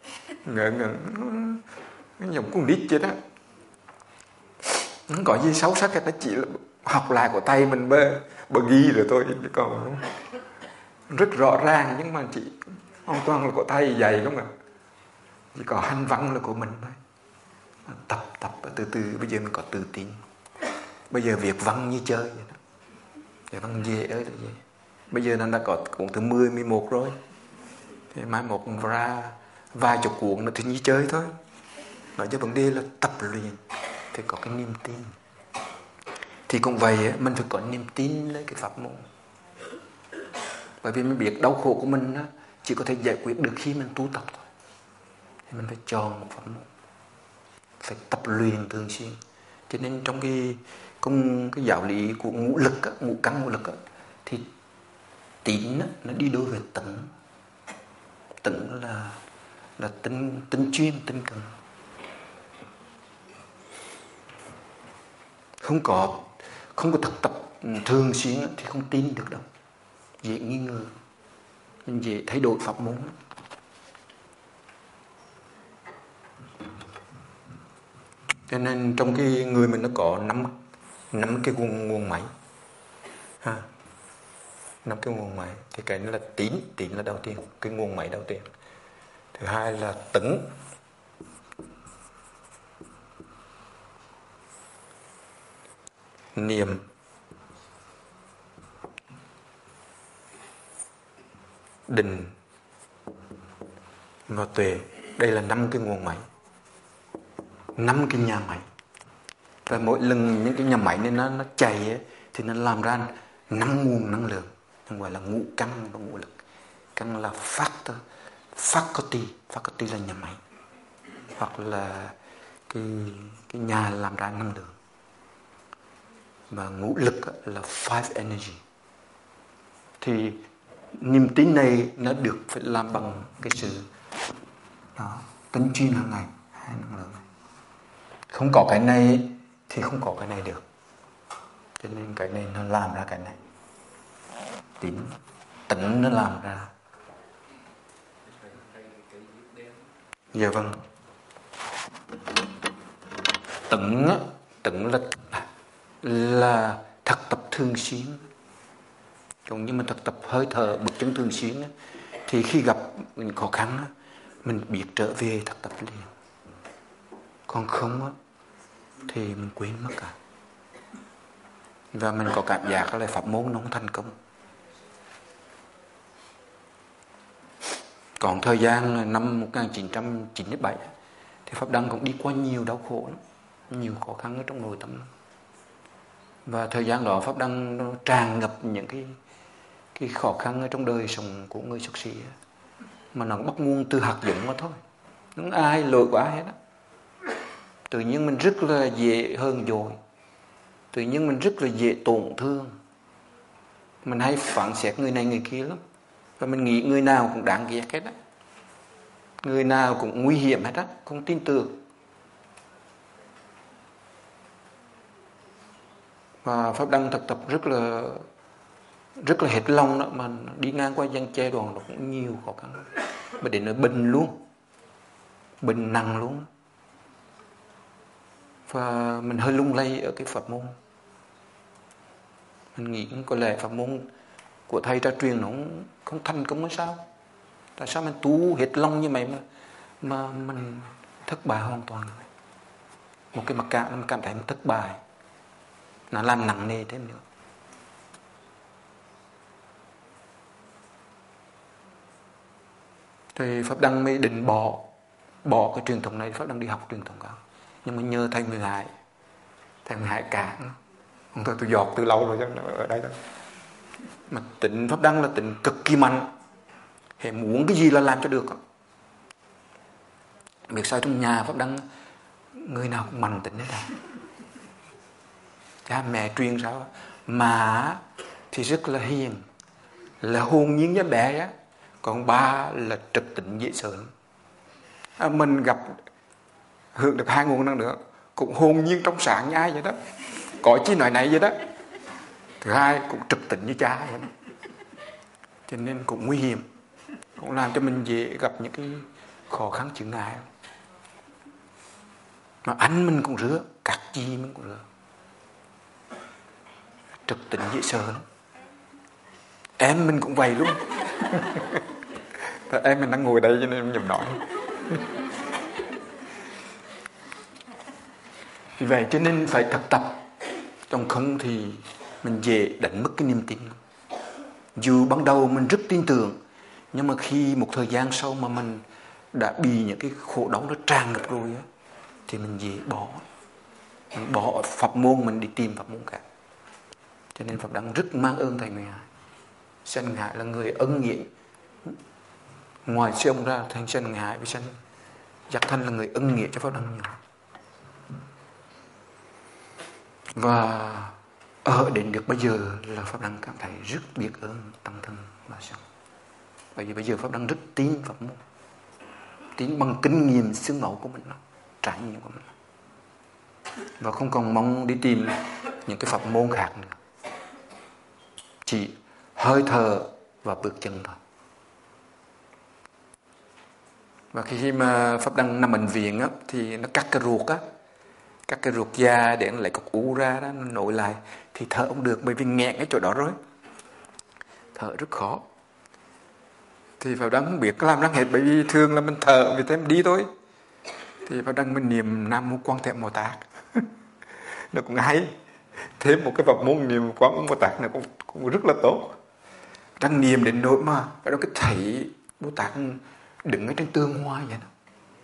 nó giống con nít vậy đó. Không có gì xấu sắc, nó chỉ là học lại của tay mình bơ ghi rồi thôi. Còn rất rõ ràng nhưng mà chỉ hoàn toàn là của tay dày không à. Chỉ có hành văn là của mình thôi. Tập từ từ bây giờ mình có tự tin. Bây giờ việc văn như chơi vậy đó. Việc văn dễ ơi là dễ. Bây giờ nó đã có cuốn thứ 10, 11 rồi. Thì mai một ra vài chục cuốn nữa thì như chơi thôi. Nói cho vấn đề là tập luyện thì có cái niềm tin. Thì cũng vậy mình phải có niềm tin lấy cái pháp môn. Bởi vì mình biết đau khổ của mình chỉ có thể giải quyết được khi mình tu tập thôi. Thì mình phải chọn một pháp môn, phải tập luyện thường xuyên Cho nên trong cái giáo lý của ngũ lực á, ngũ căn ngũ lực á, thì tín á, nó đi đối với tấn. Tấn là tinh chuyên, tinh cần. Không có thực tập thường xuyên thì không tin được đâu, dễ nghi ngờ, mình dễ thay đổi pháp môn. Cho nên trong cái người mình nó có năm cái nguồn máy ha, 5 cái nguồn máy. Thì cái đó là tín là đầu tiên, cái nguồn máy đầu tiên. Thứ hai là tấn, niệm, định và tuệ. Đây là 5 cái nguồn máy, 5 cái nhà máy. Và mỗi lần những cái nhà máy này nó chạy ấy, thì nó làm ra 5 nguồn năng lượng, nó gọi là ngũ căn và ngũ lực. Căn là faculty là nhà máy, hoặc là cái nhà làm ra năng lượng. Và ngũ lực là five energy. Thì niềm tin này nó được phải làm bằng cái sự đó, tấn chuyên hàng ngày, hai năng lượng này. Không có cái này thì không có cái này được. Cho nên cái này nó làm ra cái này. Tấn nó làm ra. Dạ vâng. Tấn là thực tập thường xuyên. Cũng như mình thực tập hơi thở bước chân thường xuyên, thì khi gặp mình khó khăn mình biết trở về thực tập liền. Còn không thì mình quên mất cả. Và mình có cảm giác là pháp môn nó không thành công. Còn thời gian năm 1997 thì Pháp Đăng cũng đi qua nhiều đau khổ lắm, nhiều khó khăn ở trong nội tâm lắm. Và thời gian đó Pháp Đăng nó tràn ngập những cái khó khăn ở trong đời sống của người xuất sĩ, mà nó bắt nguồn từ hạt giống mà thôi, không ai lỗi của ai hết á. Tự nhiên mình rất là dễ hờn dỗi, tự nhiên mình rất là dễ tổn thương, mình hay phán xét người này người kia lắm, và mình nghĩ người nào cũng đáng ghét hết á, người nào cũng nguy hiểm hết á, không tin tưởng. Và Pháp Đăng thực tập rất là hết lòng đó, mà đi ngang qua dân che đoàn nó cũng nhiều khó khăn, mà đến nó bệnh luôn, bệnh nặng luôn. Và mình hơi lung lay ở cái pháp môn. Mình nghĩ có lẽ pháp môn của thầy ra truyền nó không thành công hay sao? Tại sao mình tu hết lòng như vậy mà mình thất bại hoàn toàn? Một cái mặc cảm, mình cảm thấy mình thất bại, nó làm nặng nề thêm nữa. Thì Pháp Đăng mới định bỏ cái truyền thống này. Pháp Đăng đi học truyền thống khác, nhưng mà nhờ thầy Người Hải cản. Không thôi, tôi dọt từ lâu rồi chứ ở đây đó. Mà tính Pháp Đăng là tính cực kỳ mạnh, hệ muốn cái gì là làm cho được. Biết sao trong nhà Pháp Đăng người nào cũng mạnh tính hết à. Cha mẹ truyền sao mà thì rất là hiền, là hồn nhiên với bé á. Còn ba là trực tịnh dễ sợ lắm. Mình gặp hưởng được 2 nguồn năng lượng cũng hồn nhiên trong sáng như ai vậy đó, có chi nói này vậy đó. Thứ hai cũng trực tịnh như cha vậy đó. Cho nên cũng nguy hiểm, cũng làm cho mình dễ gặp những cái khó khăn chướng ngại. Mà anh mình cũng rứa, các chi mình cũng rứa, trực tịnh dễ sợ lắm. Em mình cũng vậy luôn. Em mình đang ngồi đây cho nên em nhầm nói. Vì vậy cho nên phải thực tập, trong không thì mình dễ đánh mất cái niềm tin. Dù ban đầu mình rất tin tưởng, nhưng mà khi một thời gian sau mà mình đã bị những cái khổ đau nó tràn ngập rồi á, thì mình dễ bỏ. Mình bỏ pháp môn, mình đi tìm pháp môn khác. Cho nên Pháp Đăng rất mang ơn thầy Người Hải. Sanh Người Hải là người ân nghĩa. Ngoài sư ông ra, thầy Sanh Người Hải với Sanh Giác Thanh là người ân nghĩa cho Pháp Đăng nhiều. Và ở đến được bây giờ là Pháp Đăng cảm thấy rất biết ơn Tăng Thân Bà Song. Bởi vì bây giờ Pháp Đăng rất tin Pháp môn, tin bằng kinh nghiệm xương máu của mình, trải nghiệm của mình, và không còn mong đi tìm những cái pháp môn khác nữa, chỉ hơi thở và bước chân thôi. Và khi mà Pháp Đăng nằm bệnh viện á, thì nó cắt cái ruột á, cắt cái ruột da để nó lấy cục u ra đó, nó nổi lại, thì thở không được bởi vì nghẹn cái chỗ đó rồi, thở rất khó. Thì Pháp Đăng không biết làm răng hết, bởi vì thường là mình thở vì thế mình đi thôi. Thì Pháp Đăng mình niệm Nam Mô Quan Thế Âm Bồ Tát nó cũng hay, thêm một cái pháp môn niệm Quán Âm Bồ Tát này cũng rất là tốt. Đang niệm đến nỗi mà Pháp Đăng cứ thấy Bồ Tát đứng ở trên tường hoa vậy đó.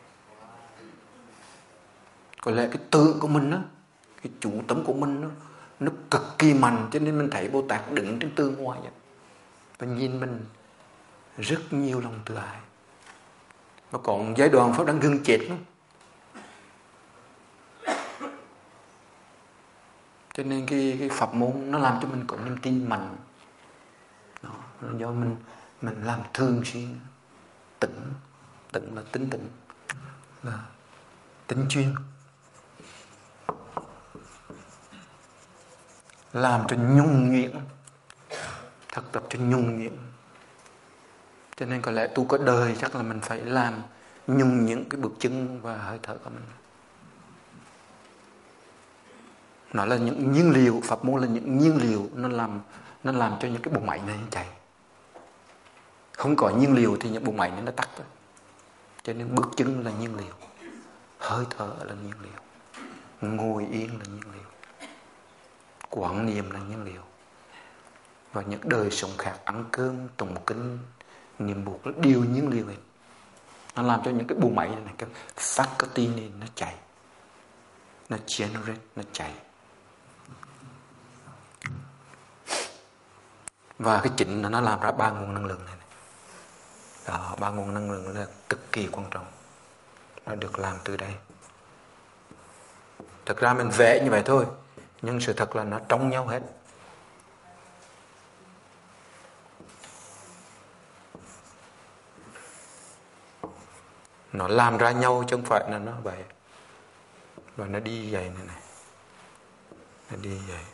Có lẽ cái tự của mình đó, cái chủ tâm của mình đó, nó cực kỳ mạnh, cho nên mình thấy Bồ Tát đứng trên tường hoa vậy, và nhìn mình rất nhiều lòng từ ái. Và còn giai đoạn Pháp Đăng gần chết lắm. Cho nên cái pháp môn nó làm cho mình có niềm tin mạnh. Đó, do mình làm thường xuyên, tĩnh là tính tĩnh, là tính chuyên, làm cho nhung nhuyễn, thực tập cho nhung nhuyễn. Cho nên có lẽ tu có đời chắc là mình phải làm nhung những cái bước chân và hơi thở của mình. Nó là những nhiên liệu, pháp môn là những nhiên liệu nó làm cho những cái bộ máy này chạy. Không có nhiên liệu thì những bộ máy này nó tắt thôi. Cho nên bước chân là nhiên liệu, hơi thở là nhiên liệu, ngồi yên là nhiên liệu, quán niệm là nhiên liệu, và những đời sống khác, ăn cơm, tụng kinh, niệm buộc là điều nhiên liệu ấy. Nó làm cho những cái bộ máy này, cái faculty này nó chạy, nó generate, nó chạy. Và cái chính là nó làm ra 3 nguồn năng lượng này. Đó, 3 nguồn năng lượng là cực kỳ quan trọng. Nó được làm từ đây. Thực ra mình vẽ như vậy thôi, nhưng sự thật là nó trong nhau hết. Nó làm ra nhau chứ không phải là nó vậy. Và nó đi vậy này. Nó đi vậy.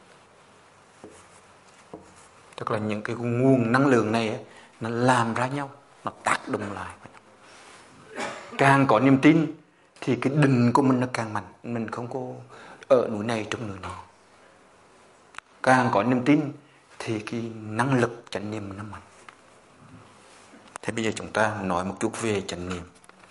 Tức là những cái nguồn năng lượng này ấy, nó làm ra nhau, nó tác động lại. Càng có niềm tin thì cái định của mình nó càng mạnh. Mình không có ở núi này trong núi nọ. Càng có niềm tin thì cái năng lực chánh niệm nó mạnh. Thế bây giờ chúng ta nói một chút về chánh niệm.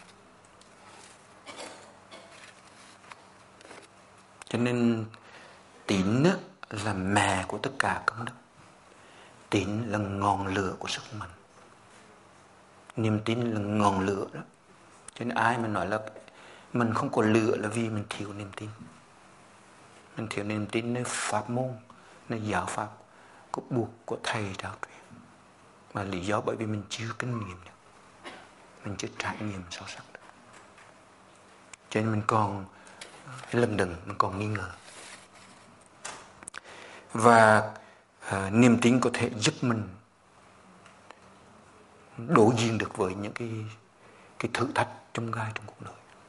Cho nên tín là mẹ của tất cả công đức. Tín là ngọn lửa của sức mạnh. Niềm tin là ngọn lửa đó. Cho nên ai mà nói là mình không có lửa là vì mình thiếu niềm tin. Mình thiếu niềm tin nơi pháp môn, nơi giáo pháp có buộc của thầy trao truyền. Mà lý do bởi vì mình chưa kinh nghiệm được, mình chưa trải nghiệm sâu sắc được. Cho nên mình còn lầm đừng, mình còn nghi ngờ. Và niềm tin có thể giúp mình đối diện được với những cái thử thách trong gai trong cuộc đời.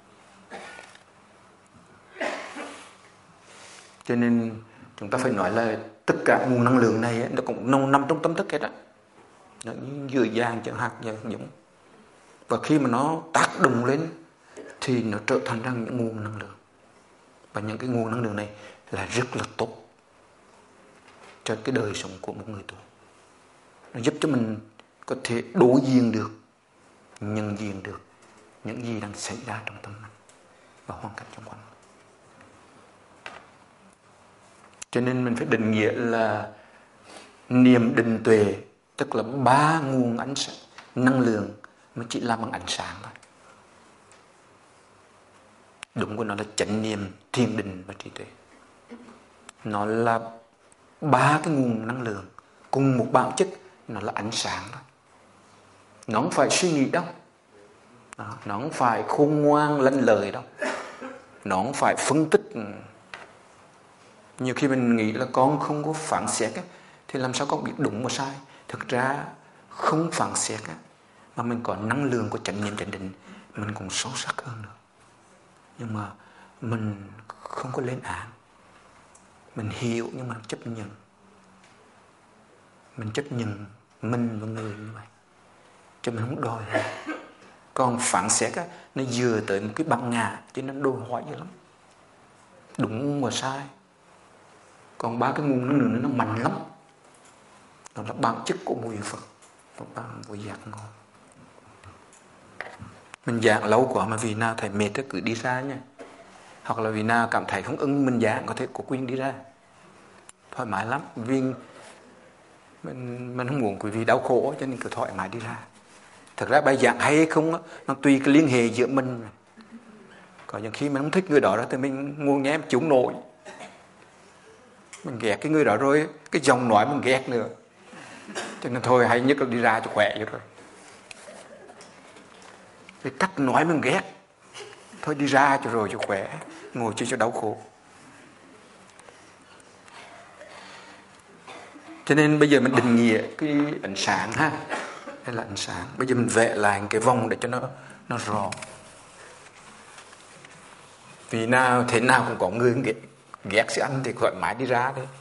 Cho nên chúng ta phải nói là tất cả nguồn năng lượng này ấy, nó cũng nằm trong tâm thức hết á. Nó như dừa vàng chẳng hạt giống. Và khi mà nó tác động lên thì nó trở thành ra những nguồn năng lượng. Và những cái nguồn năng lượng này là rất là tốt cho cái đời sống của một người tu. Nó giúp cho mình có thể đối diện được, nhận diện được những gì đang xảy ra trong tâm mình và hoàn cảnh xung quanh. Cho nên mình phải định nghĩa là niệm định tuệ, tức là 3 nguồn ánh sáng, năng lượng mà chỉ làm bằng ánh sáng thôi. Đúng của nó là chánh niệm, thiền định và trí tuệ. Nó là 3 cái nguồn năng lượng cùng một bản chất, nó là ánh sáng thôi. Nó không phải suy nghĩ đâu. Nó không phải khôn ngoan lanh lợi đâu. Nó không phải phân tích Nhiều khi mình nghĩ là con không có phán xét á, thì làm sao con biết đúng và sai. Thực ra không phán xét á, mà mình có năng lượng của chánh niệm chánh định, mình cũng sâu sắc hơn nữa. Nhưng mà mình không có lên án, mình hiểu nhưng mà chấp nhận. Mình chấp nhận mình và người như vậy, chứ mình không đòi hỏi. Còn phán xét á, nó dựa tới một cái bản ngã, cho nên đòi hỏi dữ lắm, đúng và sai. Còn ba cái nguồn năng lượng nó mạnh lắm. Đó là bản chất của một vị Phật và bản vô giác ngộ. Mình giảng lâu quá mà vì nào thầy mệt thì cứ đi ra nha. Hoặc là vì nào cảm thấy không ưng mình giảng, có thể có quyền đi ra, thoải mái lắm. Vì mình không muốn quý vị đau khổ, cho nên cứ thoải mái đi ra. Thật ra bài giảng hay hay không nó tùy cái liên hệ giữa mình. Có những khi mình không thích người đó thì mình ngồi nghe em chủng nổi, mình ghét cái người đó rồi, cái dòng nói mình ghét nữa. Cho nên thôi hay nhất là đi ra cho khỏe vậy rồi. Cái cách nói mình ghét, thôi đi ra cho khỏe, ngồi cho đau khổ. Cho nên bây giờ mình định nghĩa cái ánh sáng ha, hay là ánh sáng. Bây giờ mình vẽ lại cái vòng để cho nó rõ. Vì nào thế nào cũng có người ghét sự ăn thì thoải mái đi ra thôi,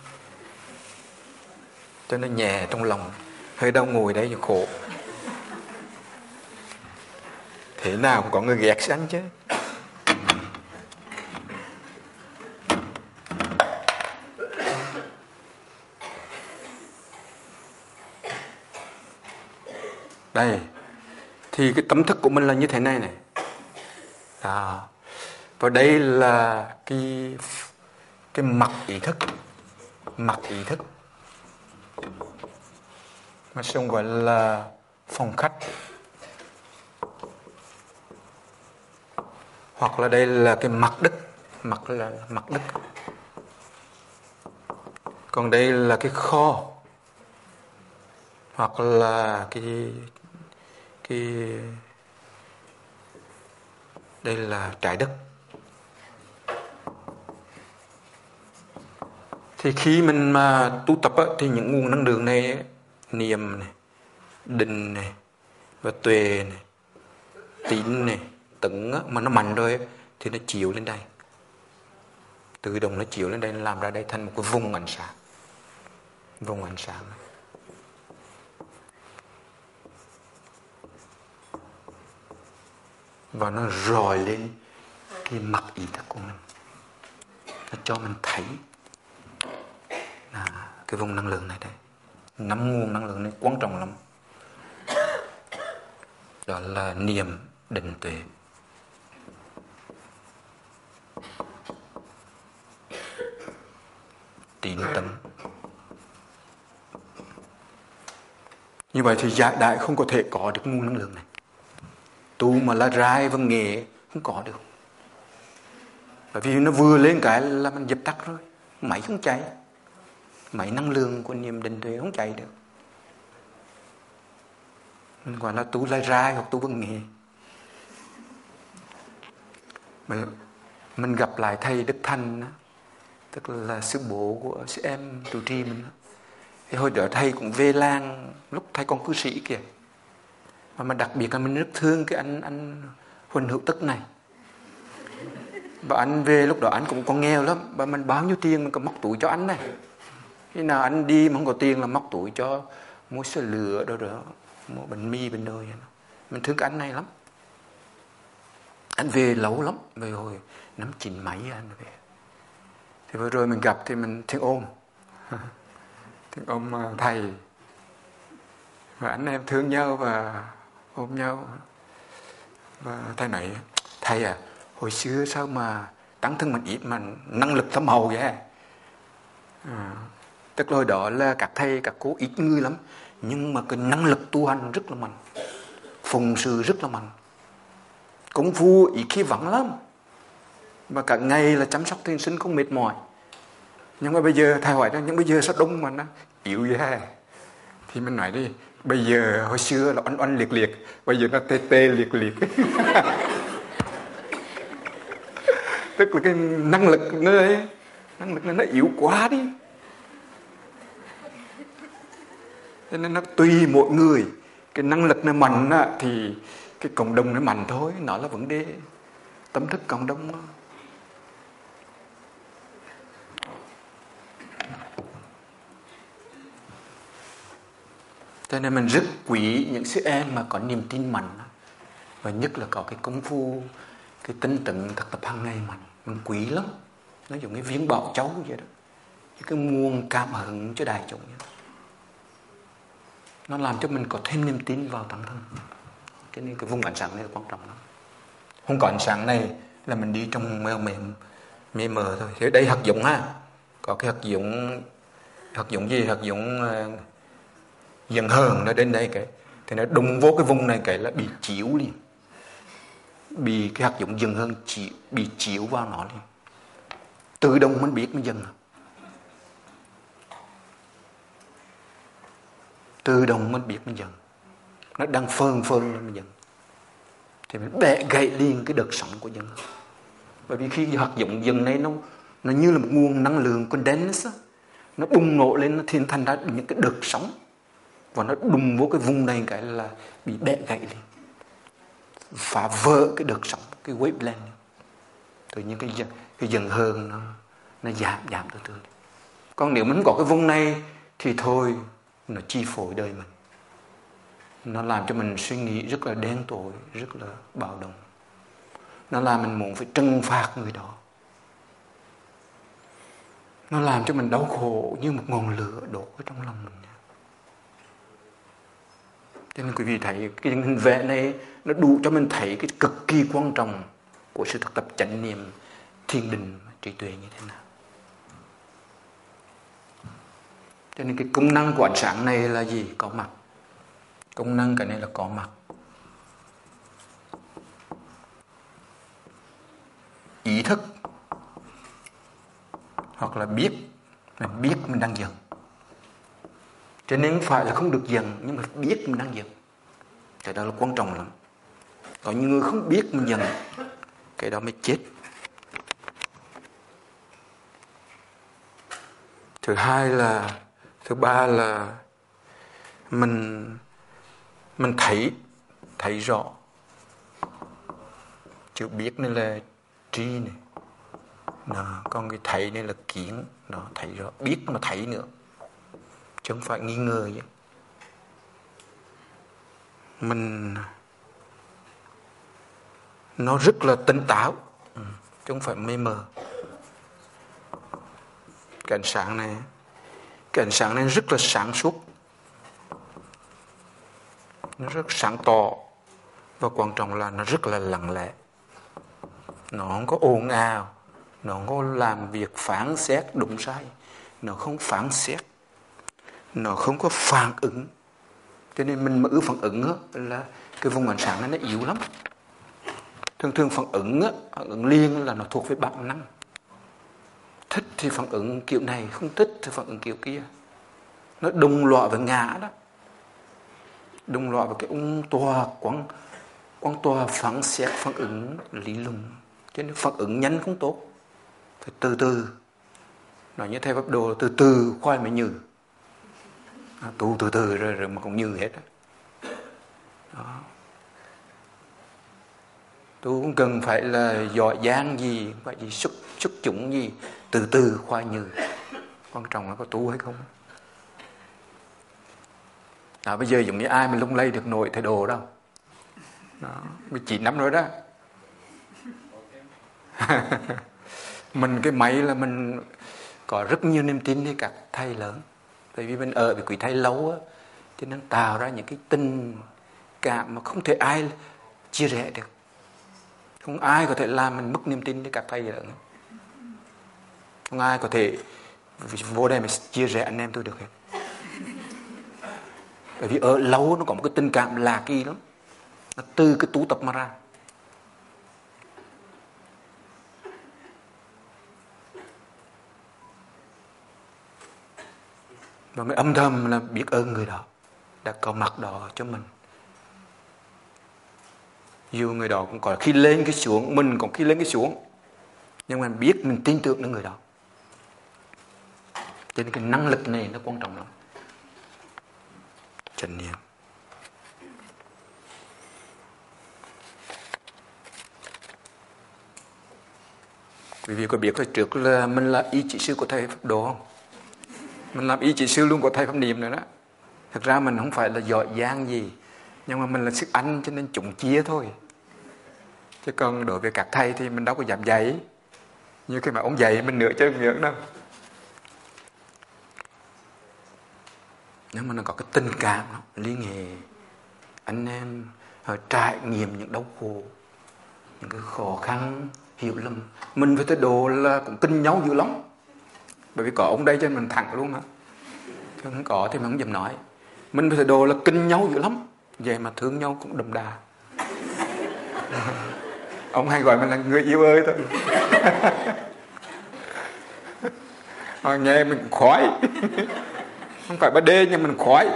cho nó nhẹ trong lòng. Hơi đau ngồi đây thì khổ. Thế nào cũng có người ghét sự ăn chứ. Đây thì cái tâm thức của mình là như thế này này. Và đây là cái mặt ý thức, mặt ý thức mà xong gọi là phòng khách, hoặc là đây là cái mặt đất, mặt là mặt đất. Còn đây là cái kho, hoặc là cái đây là trái đất. Thì khi mình mà tu tập á, thì những nguồn năng lượng này, niệm này, định này, và tuệ này, tín này, tấn á, mà nó mạnh rồi thì nó chiếu lên đây, tự động nó chiếu lên đây, nó làm ra đây thành một cái vùng ánh sáng, vùng ánh sáng này. Và nó rọi lên cái mặt ý thức của mình, nó cho mình thấy cái vùng năng lượng này đây. 5 nguồn năng lượng này quan trọng lắm. Đó là niệm, định, tuệ, tín, tấn. Như vậy thì giải đại không có thể có được nguồn năng lượng này. Tu mà là rai và nghệ không có được. Bởi vì nó vừa lên cái là mình dập tắt rồi, máy không chạy. Máy năng lượng của niệm định tuệ không chạy được. Mình gọi là tu lai rai hoặc tu văn nghệ. Mình gặp lại thầy Đức Thanh đó, tức là sư bố của sư em trụ trì mình đó. Thì hồi đó thầy cũng về làng lúc thầy còn cư sĩ kìa. Mà đặc biệt là mình rất thương cái anh Huỳnh Hữu Tức này. Và anh về lúc đó anh cũng còn nghèo lắm, và mình bao nhiêu tiền mình còn móc túi cho anh này. Khi nào anh đi mà không có tiền là móc túi cho mua xe lửa đâu đó, mua bánh mì bên đời. Mình thương cái anh này lắm. Anh về lâu lắm, về hồi năm 9 mấy anh về. Thì vừa rồi mình gặp thì mình thiên ôm thiên ôm thầy, và anh em thương nhau và ôm nhau. Và thầy nói: thầy à, hồi xưa sao mà tăng thân mình ít mà năng lực thâm hậu vậy? Tức là hồi đó là các thầy các cô ít người lắm, nhưng mà cái năng lực tu hành rất là mạnh, phụng sự rất là mạnh, công phu ít khi vắng lắm, và cả ngày là chăm sóc thiền sinh không mệt mỏi. Nhưng mà bây giờ thầy hỏi rằng, nhưng bây giờ sao đông mà nó yếu vậy hả? Thì mình nói đi, bây giờ hồi xưa là oanh oanh liệt liệt, bây giờ nó tê tê liệt liệt. Tức là cái năng lực nó đấy, Năng lực này nó yếu quá đi. Cho nên nó tùy mỗi người. Cái năng lực này mạnh thì cái cộng đồng nó mạnh thôi. Nó là vấn đề tâm thức cộng đồng. Cho nên mình rất quý những sư em mà có niềm tin mạnh. Và nhất là có cái công phu, cái tinh tấn thực tập hàng ngày mạnh. Mình quý lắm. Nó giống cái viên bảo châu vậy đó. Cái nguồn cảm hứng cho đại chúng. Nó làm cho mình có thêm niềm tin vào bản thân. Cho nên cái vùng ánh sáng này là quan trọng lắm. Không có ánh sáng này là mình đi trong mê mờ thôi. Thế đây hạt giống ha. Có cái hạt giống gì? Hạt giống dần hờn nó đến đây cái. Thì nó đụng vô cái vùng này cái là bị chiếu liền. Bị cái hạt giống dần hờn bị chiếu vào nó liền. Tự động mình biết mình dần. Tự động mình biết mình dần. Nó đang phơn lên mình dần. Thì mình bẻ gãy liền cái đợt sống của dần. Bởi vì khi hạt giống dần này nó như là một nguồn năng lượng condense, nó bùng nổ lên, nó thiên thành ra những cái đợt sống. Và nó đùng vô cái vùng này cái là bị bẻ gãy liền. Phá vỡ cái đợt sống, cái waveland. Tự nhiên cái dần hơn nó giảm từ từ. Còn nếu mình có cái vùng này thì thôi, nó chi phối đời mình. Nó làm cho mình suy nghĩ rất là đen tối, rất là bạo động. Nó làm mình muốn phải trừng phạt người đó. Nó làm cho mình đau khổ như một ngọn lửa đốt ở trong lòng mình. Cho nên quý vị thấy cái hình vẽ này nó đủ cho mình thấy cái cực kỳ quan trọng của sự thực tập chánh niệm, thiền định, trí tuệ như thế nào. Cho nên cái công năng của ánh sáng này là gì? Có mặt. Công năng cái này là có mặt. Ý thức hoặc là biết, mình biết mình đang giận. Cho nên không phải là không được giận, nhưng mà biết mình đang giận. Cái đó là quan trọng lắm. Có những người không biết mình giận, cái đó mới chết. Thứ ba là mình thấy rõ. Chữ biết này là tri này. Còn cái thấy này là kiến. Thấy rõ, biết mà thấy nữa. Chứ không phải nghi ngờ vậy. Nó rất là tỉnh táo, chứ không phải mê mờ. Cái ánh sáng này rất là sáng suốt. Nó rất sáng tỏ. Và quan trọng là nó rất là lặng lẽ. Nó không có ồn ào. Nó không có làm việc phán xét đúng sai. Nó không phán xét. Nó không có phản ứng. Cho nên mình mà ưa phản ứng là cái vùng ánh sáng này nó yếu lắm. Thường phản ứng liền là nó thuộc về bản năng. Thích thì phản ứng kiểu này, không thích thì phản ứng kiểu kia. Nó đồng loạt với ngã đó. Đồng loạt với cái quang tòa phán xét phản ứng lý luận. Cho nên phản ứng nhanh không tốt. Phải từ từ. Nói như theo pháp đồ từ từ khoai mới nhừ. Tu từ từ rồi mà cũng như hết đó. Tu cũng cần phải là giỏi giang gì, phải gì xuất chúng gì, từ từ khoai như. Quan trọng là có tu hay không. Bây giờ giống như ai mà lung lay được nổi thầy đồ đâu. 19 năm rồi đó. Mình cái máy là mình có rất nhiều niềm tin với các thầy lớn. Bởi vì mình ở với quý thầy lâu á, cho nên tạo ra những cái tình cảm mà không thể ai chia rẽ được. Không ai có thể làm mình mất niềm tin với các thầy lớn. Không ai có thể vô đây mà chia rẽ anh em tôi được hết. Bởi vì ở lâu nó có một cái tình cảm lạ kỳ lắm. Nó từ cái tu tập mà ra. Và mới âm thầm là biết ơn người đó đã có mặt đó cho mình. Dù người đó cũng có khi lên cái xuống, mình cũng khi lên cái xuống, nhưng mà biết mình tin tưởng đến người đó. Cho nên cái năng lực này nó quan trọng lắm. Chánh niệm. Quý vị có biết hồi trước là mình là y chỉ sư của thầy Pháp Độ không? Mình làm y chỉ sư luôn của thầy Pháp Niệm nữa đó. Thực ra mình không phải là giỏi giang gì, nhưng mà mình là sức ăn cho nên chúng chia thôi. Chứ còn đối với các thầy thì mình đâu có dám dạy. Như khi mà ông dạy mình nửa chân miệng đâu. Nhưng mà nó có cái tình cảm đó, liên hệ anh em trải nghiệm những đau khổ, những cái khó khăn, hiểu lầm. Mình với Thái Độ là cũng kinh nhau dữ lắm. Bởi vì có ông đây cho nên mình thẳng luôn hả. Không có thì mình không dám nói. Mình với Thái Độ là kinh nhau dữ lắm. Vậy mà thương nhau cũng đậm đà. Ông hay gọi mình là người yêu ơi thôi. Họ nghe mình cũng khoái. Không phải ba đê nhưng mình khoái.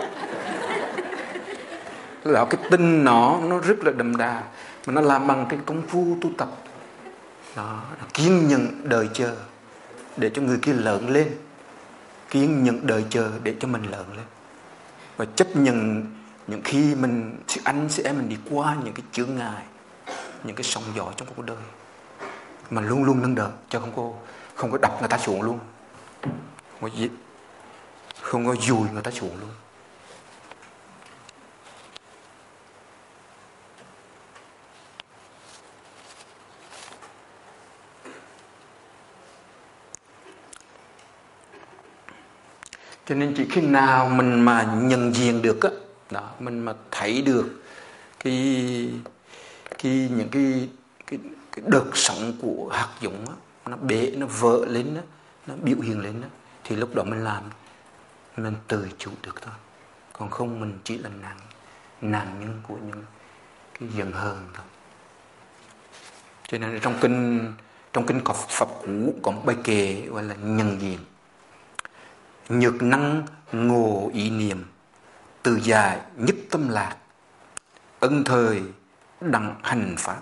Là cái tin nó rất là đậm đà. Mà nó làm bằng cái công phu tu tập. Đó, kiên nhẫn đợi chờ để cho người kia lớn lên. Kiên nhẫn đợi chờ để cho mình lớn lên. Và chấp nhận những khi mình anh sẽ mình đi qua những cái chướng ngại, những cái sóng gió trong cuộc đời, mà luôn luôn nâng đỡ, chứ không có đập người ta xuống luôn, không có dùi người ta xuống luôn. Cho nên chỉ khi nào mình mà nhận diện được á, đó, mình mà thấy được những cái đợt sóng của hạt giống á, nó bể, nó vỡ lên á, nó biểu hiện lên á, thì lúc đó mình tự chủ được thôi. Còn không mình chỉ là nạn nhân của những cái giận hờn thôi. Cho nên trong kinh Pháp Cú có một bài kệ gọi là nhận diện. Nhược năng ngộ ý niệm, từ dài nhất tâm lạc, ân thời đặng hành pháp,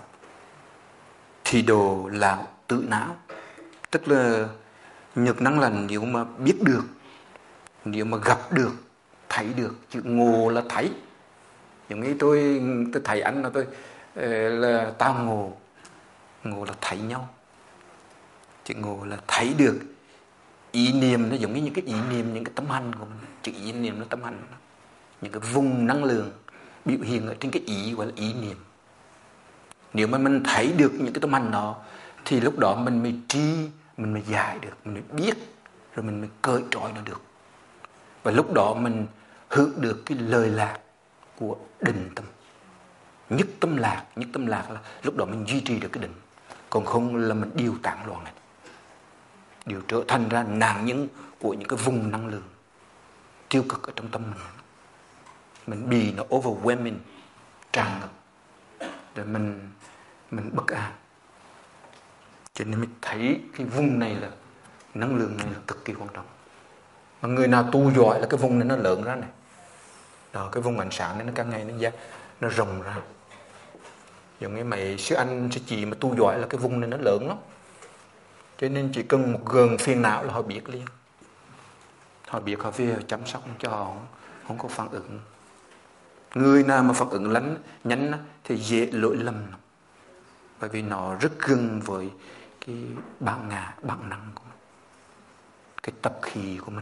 thì đồ là tự não. Tức là nhược năng là nếu mà biết được, nếu mà gặp được, thấy được. Chữ ngộ là thấy. Giống như tôi thấy anh là tôi là tao ngộ. Ngộ là thấy nhau. Chữ ngộ là thấy được. Ý niệm nó giống như những cái ý niệm, những cái tâm hành của mình. Chữ ý niệm là tâm hành. Những cái vùng năng lượng biểu hiện ở trên cái ý gọi là ý niệm. Nếu mà mình thấy được những cái tâm hành đó, thì lúc đó mình mới tri, mình mới giải được, mình mới biết, rồi mình mới cởi trói nó được. Và lúc đó mình hưởng được cái lời lạc của định tâm. Nhất tâm lạc là lúc đó mình duy trì được cái định. Còn không là mình điều tản loạn này, điều trở thành ra nạn nhân của những cái vùng năng lượng tiêu cực ở trong tâm mình. Mình bị nó overwhelming, tràn ngập, rồi mình bất an. Cho nên mình thấy cái vùng này là năng lượng này là cực kỳ quan trọng. Mà người nào tu giỏi là cái vùng này nó lớn ra này. Đó, cái vùng ánh sáng này nó càng ngày nó rộng ra. Giống như mấy sư anh sư chị mà tu giỏi là cái vùng này nó lớn lắm. Cho nên chỉ cần một gợn phiền não là họ biết liền. Họ biết, họ về chăm sóc cho họ, không có phản ứng. Người nào mà phản ứng nhanh thì dễ lỗi lầm lắm. Bởi vì nó rất gần với cái bản năng của mình, cái tập khí của mình.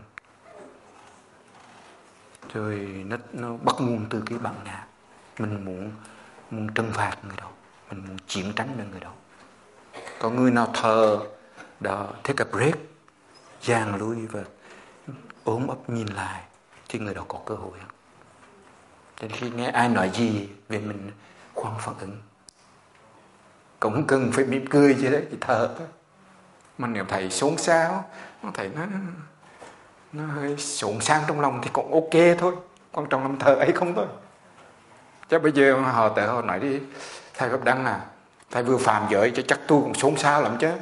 Rồi nó bắt nguồn từ cái bản ngã. Mình muốn trừng phạt người đó, mình muốn chiến tranh với người đó. Có người nào thờ đó, take a break, dàn lui và ốm ấp nhìn lại, thì người đó có cơ hội. Cho nên khi nghe ai nói gì về mình, khoan phản ứng. Cũng không cần phải mỉm cười gì đấy, chỉ thở thôi. Mà nếu thấy xốn xao, nó thấy nó hơi xốn sang trong lòng thì cũng ok thôi. Quan trọng là mình thở ấy không thôi. Chứ bây giờ họ nói đi, thầy Pháp Đăng à, thầy vừa phạm giới cho chắc tôi cũng xốn xao lắm chứ.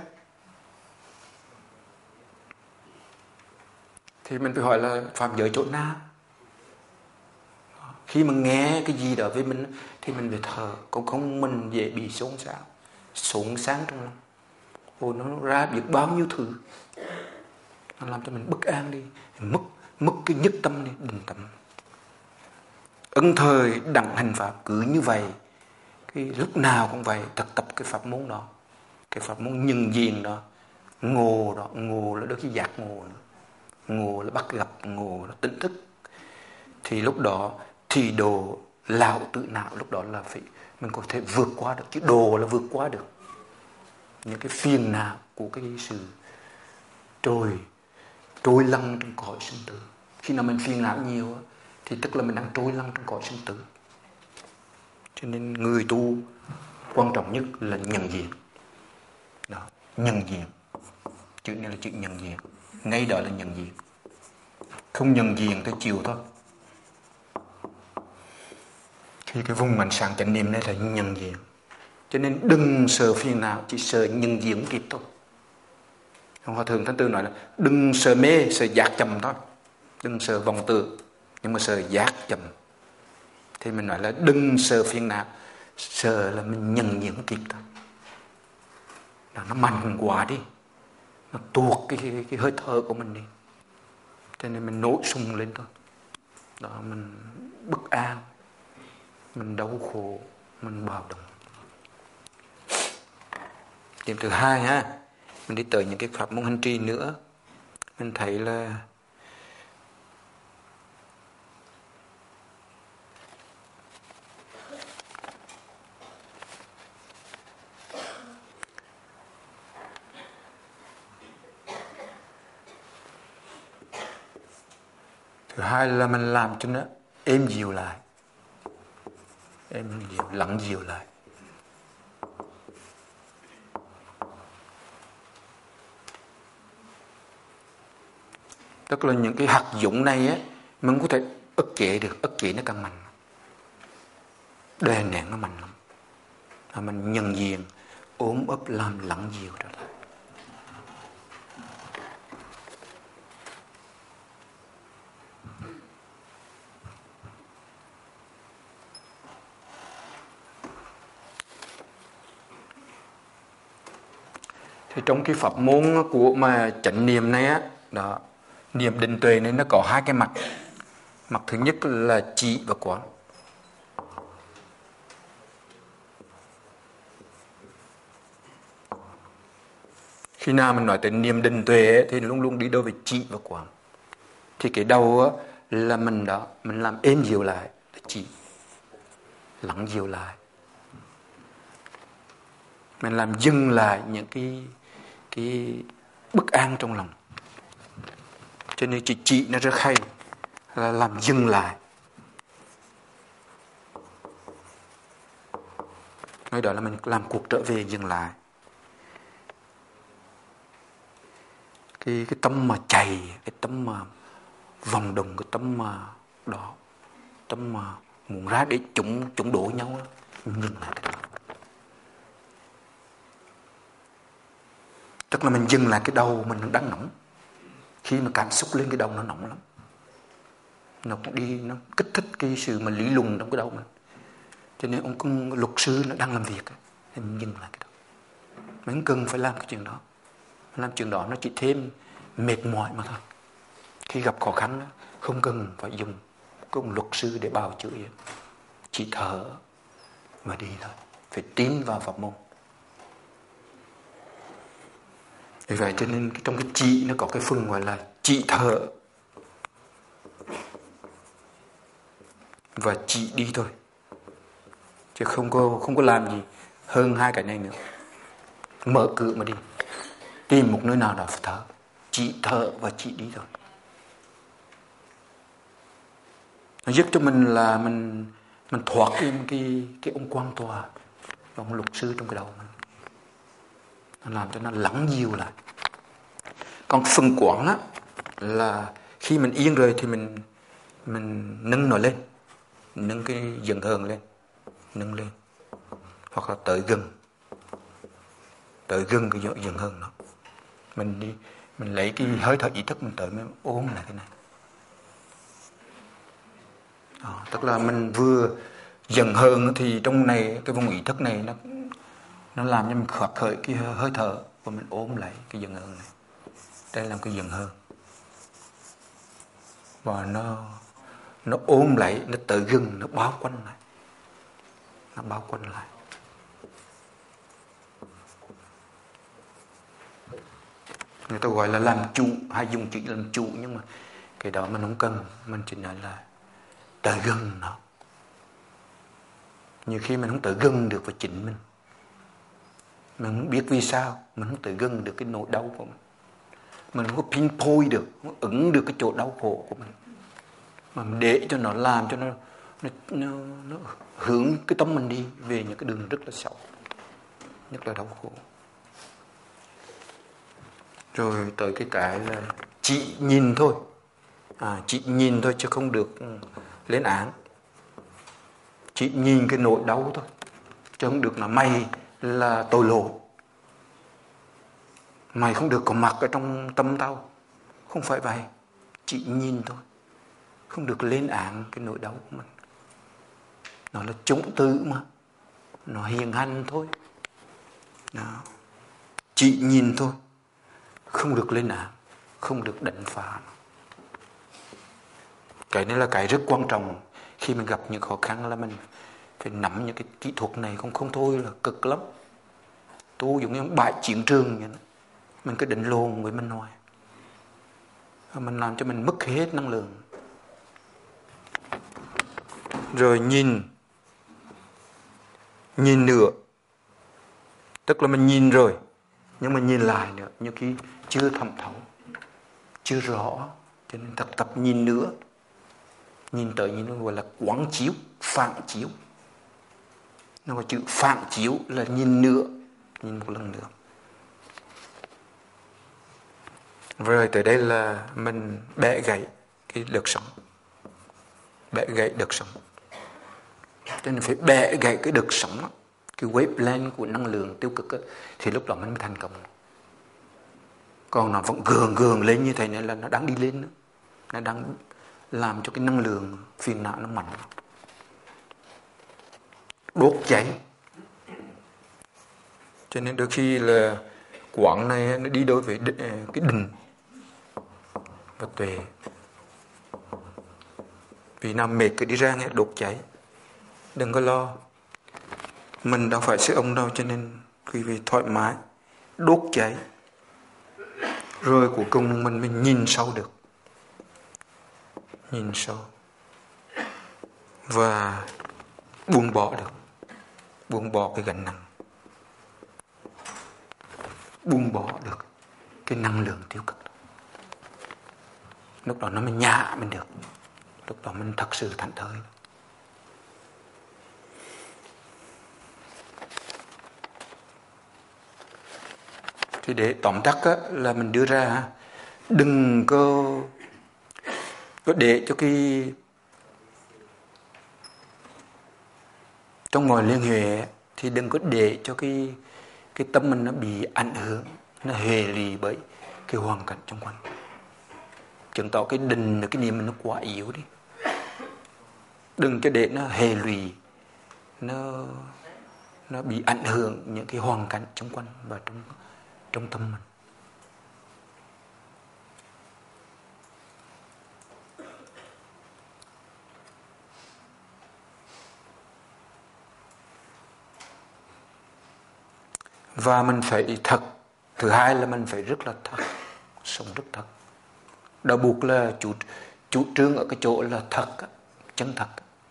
Thì mình phải hỏi là phạm giới chỗ nào. Khi mà nghe cái gì đó với mình thì mình phải thở. Còn không mình dễ bị xốn xao, xốn sang trong lòng. Ôi nó ra biết bao nhiêu thứ. nó làm cho mình bất an đi, mất cái nhất tâm đi, định tâm. Ân thời đặng hành pháp cứ như vậy, cái lúc nào cũng vậy, thực tập cái pháp môn đó, cái pháp môn nhận diện đó, ngộ đó, ngộ là đôi khi giác ngộ nữa. Ngộ là bắt gặp, ngộ là tỉnh thức. Thì lúc đó thì độ lão tự não, lúc đó là phải mình có thể vượt qua được, chứ độ là vượt qua được những cái phiền não của cái sự trôi lăn trong cõi sinh tử. Khi nào mình phiền não nhiều thì tức là mình đang trôi lăn trong cõi sinh tử. Cho nên người tu quan trọng nhất là nhận diện. Đó, nhận diện. Chữ này là chữ nhận diện. Ngay đó là nhận diện. Không nhận diện thì chịu thôi. Thì cái vùng ánh sáng chánh niệm này là nhận diện. Cho nên đừng sợ phiền não, chỉ sợ nhận diện kịp thôi. Hòa Thượng Thanh Tư nói là đừng sợ mê, sợ giác chậm thôi. Đừng sợ vọng tưởng, nhưng mà sợ giác chậm. Thì mình nói là đừng sợ phiền não, sợ là mình nhận diện kịp thôi. Nó mạnh quá đi, nó tuột cái hơi thở của mình đi. Cho nên mình nổi sung lên thôi. Đó, mình bất an, mình đau khổ, mình bạo động. Điểm thứ hai ha, mình đi tới những cái pháp môn hành trì nữa. Mình thấy là thứ hai là mình làm cho nó êm dịu lại, êm dịu, lắng dịu lại. Tức là những cái hạt dụng này á, mình có thể ức chế được, ức chế nó càng mạnh, đè nén nó mạnh lắm. Và mình nhận diện, ốm ấp làm lắng dịu trở lại. Thì trong cái pháp môn của mà chánh niệm này á, đó, niệm định tuệ này nó có hai cái mặt. Mặt thứ nhất là chỉ và quán. Khi nào mình nói tới niệm định tuệ ấy, thì luôn luôn đi đôi với chỉ và quán. Thì cái đầu á, là mình đó, mình làm êm dịu lại là chỉ, lắng dịu lại. Mình làm dừng lại những cái bất an trong lòng. Cho nên chỉ nó rất hay, là làm dừng lại. Nói đó là mình làm cuộc trở về dừng lại. Cái tâm mà chạy, cái tâm mà vòng đồng, cái tâm mà đó, tâm mà muốn ra để chúng đổ nhau đó, mình dừng lại cái đó. Tức là mình dừng lại cái đầu mình đang nóng. Khi mà cảm xúc lên cái đầu nó nóng lắm, nó cũng đi, nó kích thích cái sự mà lý lùng trong cái đầu mình. Cho nên ông cung luật sư nó đang làm việc thì mình dừng lại cái đó. Mình không cần phải làm cái chuyện đó. Làm chuyện đó nó chỉ thêm mệt mỏi mà thôi. Khi gặp khó khăn không cần phải dùng công luật sư để bào chữa, chỉ thở mà đi thôi. Phải tin vào pháp môn. Vì vậy cho nên trong cái chỉ nó có cái phần gọi là chỉ thở và chỉ đi thôi, chứ không có làm gì hơn hai cái này nữa. Mở cửa mà đi, tìm một nơi nào đó phải thở, chỉ thở và chỉ đi thôi. Nó giúp cho mình là mình thoát cái ông quan tòa, ông luật sư trong cái đầu mình. Nó làm cho nó lắng dịu lại. Còn phần quán á, là khi mình yên rồi thì mình nâng nó lên, nâng cái giận hờn lên, nâng lên, hoặc là tới gần cái giận hờn nó. Mình đi, mình lấy cái hơi thở ý thức mình tới, mình ôm lại cái này. Đó, tức là mình vừa giận hờn thì trong này cái vùng ý thức này nó làm cho mình khởi cái hơi thở và mình ôm lại cái giận hờn này. Đây là cái giận hờn. và nó ôm lại, nó tới gần, nó bao quanh lại, nó bao quanh lại. Người ta gọi là làm chủ, hay dùng chữ làm chủ, nhưng mà cái đó mình không cần, mình chỉ nói là tới gần nó. Nhiều khi mình không tới gần được với chính mình không biết vì sao mình không tới gần được cái nỗi đau của mình không có pinpoint được, không ứng được cái chỗ đau khổ của mình, mà mình để cho nó làm cho nó hướng cái tâm mình đi về những cái đường rất là xấu, nhất là đau khổ. Rồi tới cái là chỉ nhìn thôi, chỉ nhìn thôi chứ không được lên án. Chỉ nhìn cái nỗi đau thôi, chứ không được là mày là tội lỗi, mày không được có mặt ở trong tâm tao. Không phải vậy. Chỉ nhìn thôi, không được lên án cái nỗi đau của mình. Nó là chủng tử mà, nó hiện hành thôi. Đó. Chỉ nhìn thôi, không được lên án, không được đánh phá. Cái này là cái rất quan trọng. Khi mình gặp những khó khăn là mình phải nắm những cái kỹ thuật này, không thôi là cực lắm. Tu giống như bãi chiến trường vậy đó. Mình cứ định lồn với mình hoài, mình làm cho mình mất hết năng lượng. Rồi nhìn nữa, tức là mình nhìn rồi nhưng mà nhìn lại nữa, nhiều khi chưa thẩm thấu, chưa rõ, cho nên tập nhìn nữa. Nhìn tới nhìn nó gọi là quán chiếu, phản chiếu. Nó có chữ phản chiếu là nhìn nữa, nhìn một lần nữa. Rồi tới đây là mình bẻ gãy cái đợt sống, bẻ gãy đợt sống. Cho nên phải bẻ gãy cái đợt sống, cái wavelength của năng lượng tiêu cực đó, thì lúc đó mình mới thành công. Còn nó vẫn gường lên như thế này là nó đang đi lên nữa. Nó đang làm cho cái năng lượng phiền não nó mạnh, đốt cháy. Cho nên đôi khi là quán này nó đi đối với cái định và tuệ. Vì nào mệt cứ đi ra nghe đốt cháy. Đừng có lo, mình đâu phải sư ông đâu, cho nên quý vị thoải mái đốt cháy. Rồi cuối cùng mình nhìn sâu được, nhìn sâu và buông bỏ được, buông bỏ cái gánh nặng, buông bỏ được cái năng lượng tiêu cực. Lúc đó nó mới nhả mình được, lúc đó mình thật sự thảnh thơi. Thì để tóm tắt á, là mình đưa ra đừng có để cho cái trong mọi liên hệ thì đừng có để cho cái tâm mình nó bị ảnh hưởng, nó hệ lụy bởi cái hoàn cảnh xung quanh. Chứng tỏ cái định, cái niệm mình nó quá yếu đi. Đừng cho để nó hệ lụy, nó bị ảnh hưởng những cái hoàn cảnh xung quanh và trong tâm mình. Và mình phải thật. Thứ hai là mình phải rất là thật, sống rất thật. Đạo buộc là chủ trương ở cái chỗ là thật, chân thật,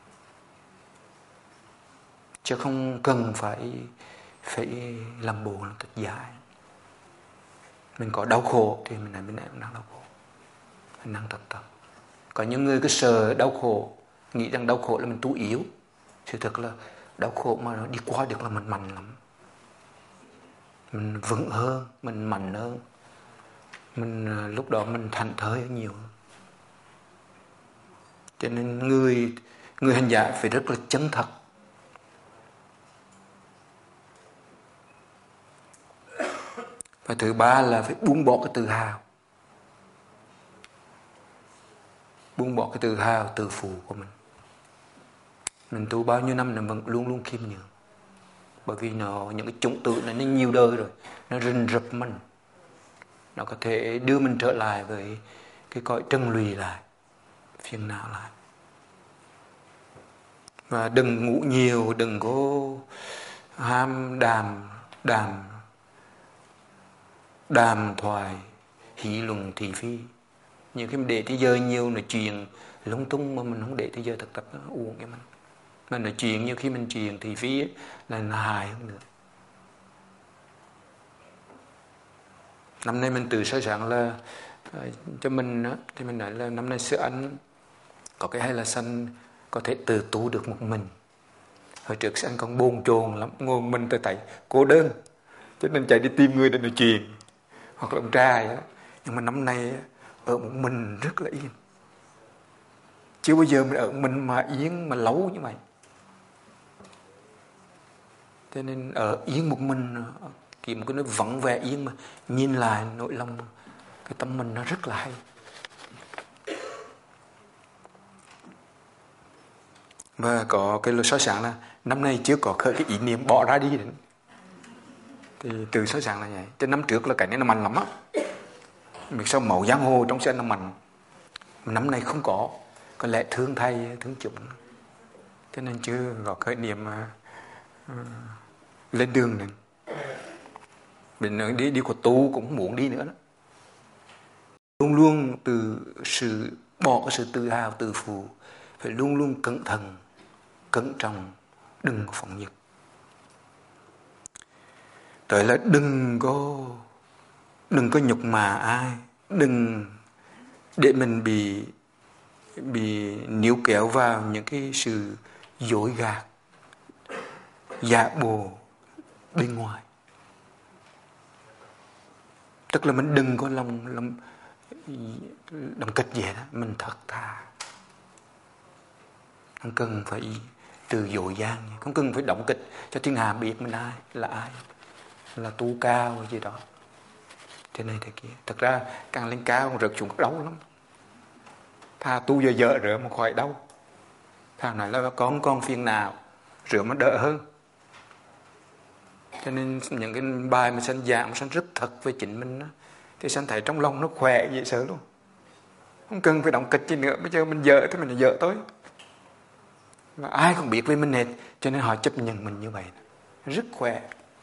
chứ không cần phải làm bộ làm thật giải. Mình có đau khổ thì mình đang đau khổ, mình đang thật. Có những người cứ sợ đau khổ, nghĩ rằng đau khổ là mình tu yếu. Sự thật là đau khổ mà nó đi qua được là mình mạnh lắm, mình vững hơn, mình mạnh hơn, mình lúc đó mình thành thơi nhiều. Cho nên người hành giả phải rất là chân thật. Và thứ ba là phải buông bỏ cái tự hào, buông bỏ cái tự hào, tự phụ của mình. Mình tu bao nhiêu năm nó vẫn luôn luôn khiêm nhường, bởi vì những cái chủng tử này nó nhiều đời rồi, nó rình rập mình, nó có thể đưa mình trở lại với cái cõi trần lùi lại. phiền não lại. Và đừng ngủ nhiều, đừng có ham đàm thoại, hí luận thị phi. Nhiều khi mình để thế giờ nhiều nói chuyện lung tung mà mình không để thế giờ thực tập, nó uổng cái mình. Mà nói chuyện nhiều khi mình chuyện thị phi ấy, là nó hại hơn nữa. Năm nay mình tự soi sáng là cho mình á, thì mình nói là năm nay sư anh có cái hay là sanh có thể tự tu được một mình. Hồi trước sư anh còn bồn chồn lắm, ngồi mình tôi thấy cô đơn, cho nên chạy đi tìm người để nói chuyện, hoặc là ông trai á. Nhưng mà năm nay ở một mình rất là yên. Chưa bao giờ mình ở mình mà yên mà lâu như vậy. Cho nên ở yên một mình, kiếm một cái nơi vắng vẻ yên mà nhìn lại nội lòng cái tâm mình nó rất là hay. Và có cái lời soi sáng là năm nay chưa có khởi cái ý niệm bỏ ra đi đến. Thì từ soi sáng là vậy. Chứ năm trước là cái này nó mạnh lắm á. Biết sao màu giang hồ trong xe nó mạnh. Năm nay không có lẽ thương thay thương chúng. Cho nên chưa có khởi niệm lên đường nữa. Mình đi của tu cũng không muốn đi nữa đó. Luôn luôn bỏ cái sự tự hào tự phụ, phải luôn luôn cẩn thận, cẩn trọng, đừng có phóng dật. Tới là đừng có nhục mạ ai, đừng để mình bị níu kéo vào những cái sự dối gạt, giả bộ bên ngoài. Tức là mình đừng có lòng kịch gì đó, mình thật thà. Không cần phải từ dội gian, không cần phải động kịch cho thiên hạ biết mình ai, là tu cao hay gì đó. Thế này thế kia. Thật ra càng lên cao rớt xuống đau lắm. Thà tu dở rửa mà khỏi đau. Thà nói là con phiền nào rửa mà đỡ hơn. Cho nên những cái bài mà sanh giảng sanh rất thật về chính mình đó, thì sanh thấy trong lòng nó khỏe dễ sợ luôn. Không cần phải động kịch gì nữa. Bây giờ mình dở thì mình là dở thôi. Và ai cũng biết về mình hết. Cho nên họ chấp nhận mình như vậy. Rất khỏe.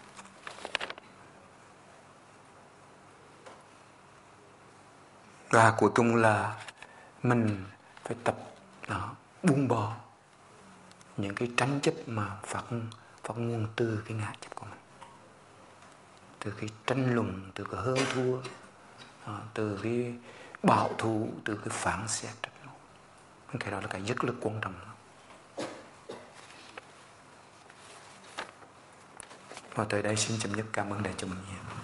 Và cuối cùng là mình phải tập buông bỏ những cái tranh chấp mà phát nguồn từ cái ngã chấp của mình, từ cái tranh luận, từ cái hơn thua, từ cái bảo thủ, từ cái phán xét. Cái đó là cái rất là quan trọng. Và tới đây xin chấm dứt, cảm ơn đại chúng nhiều.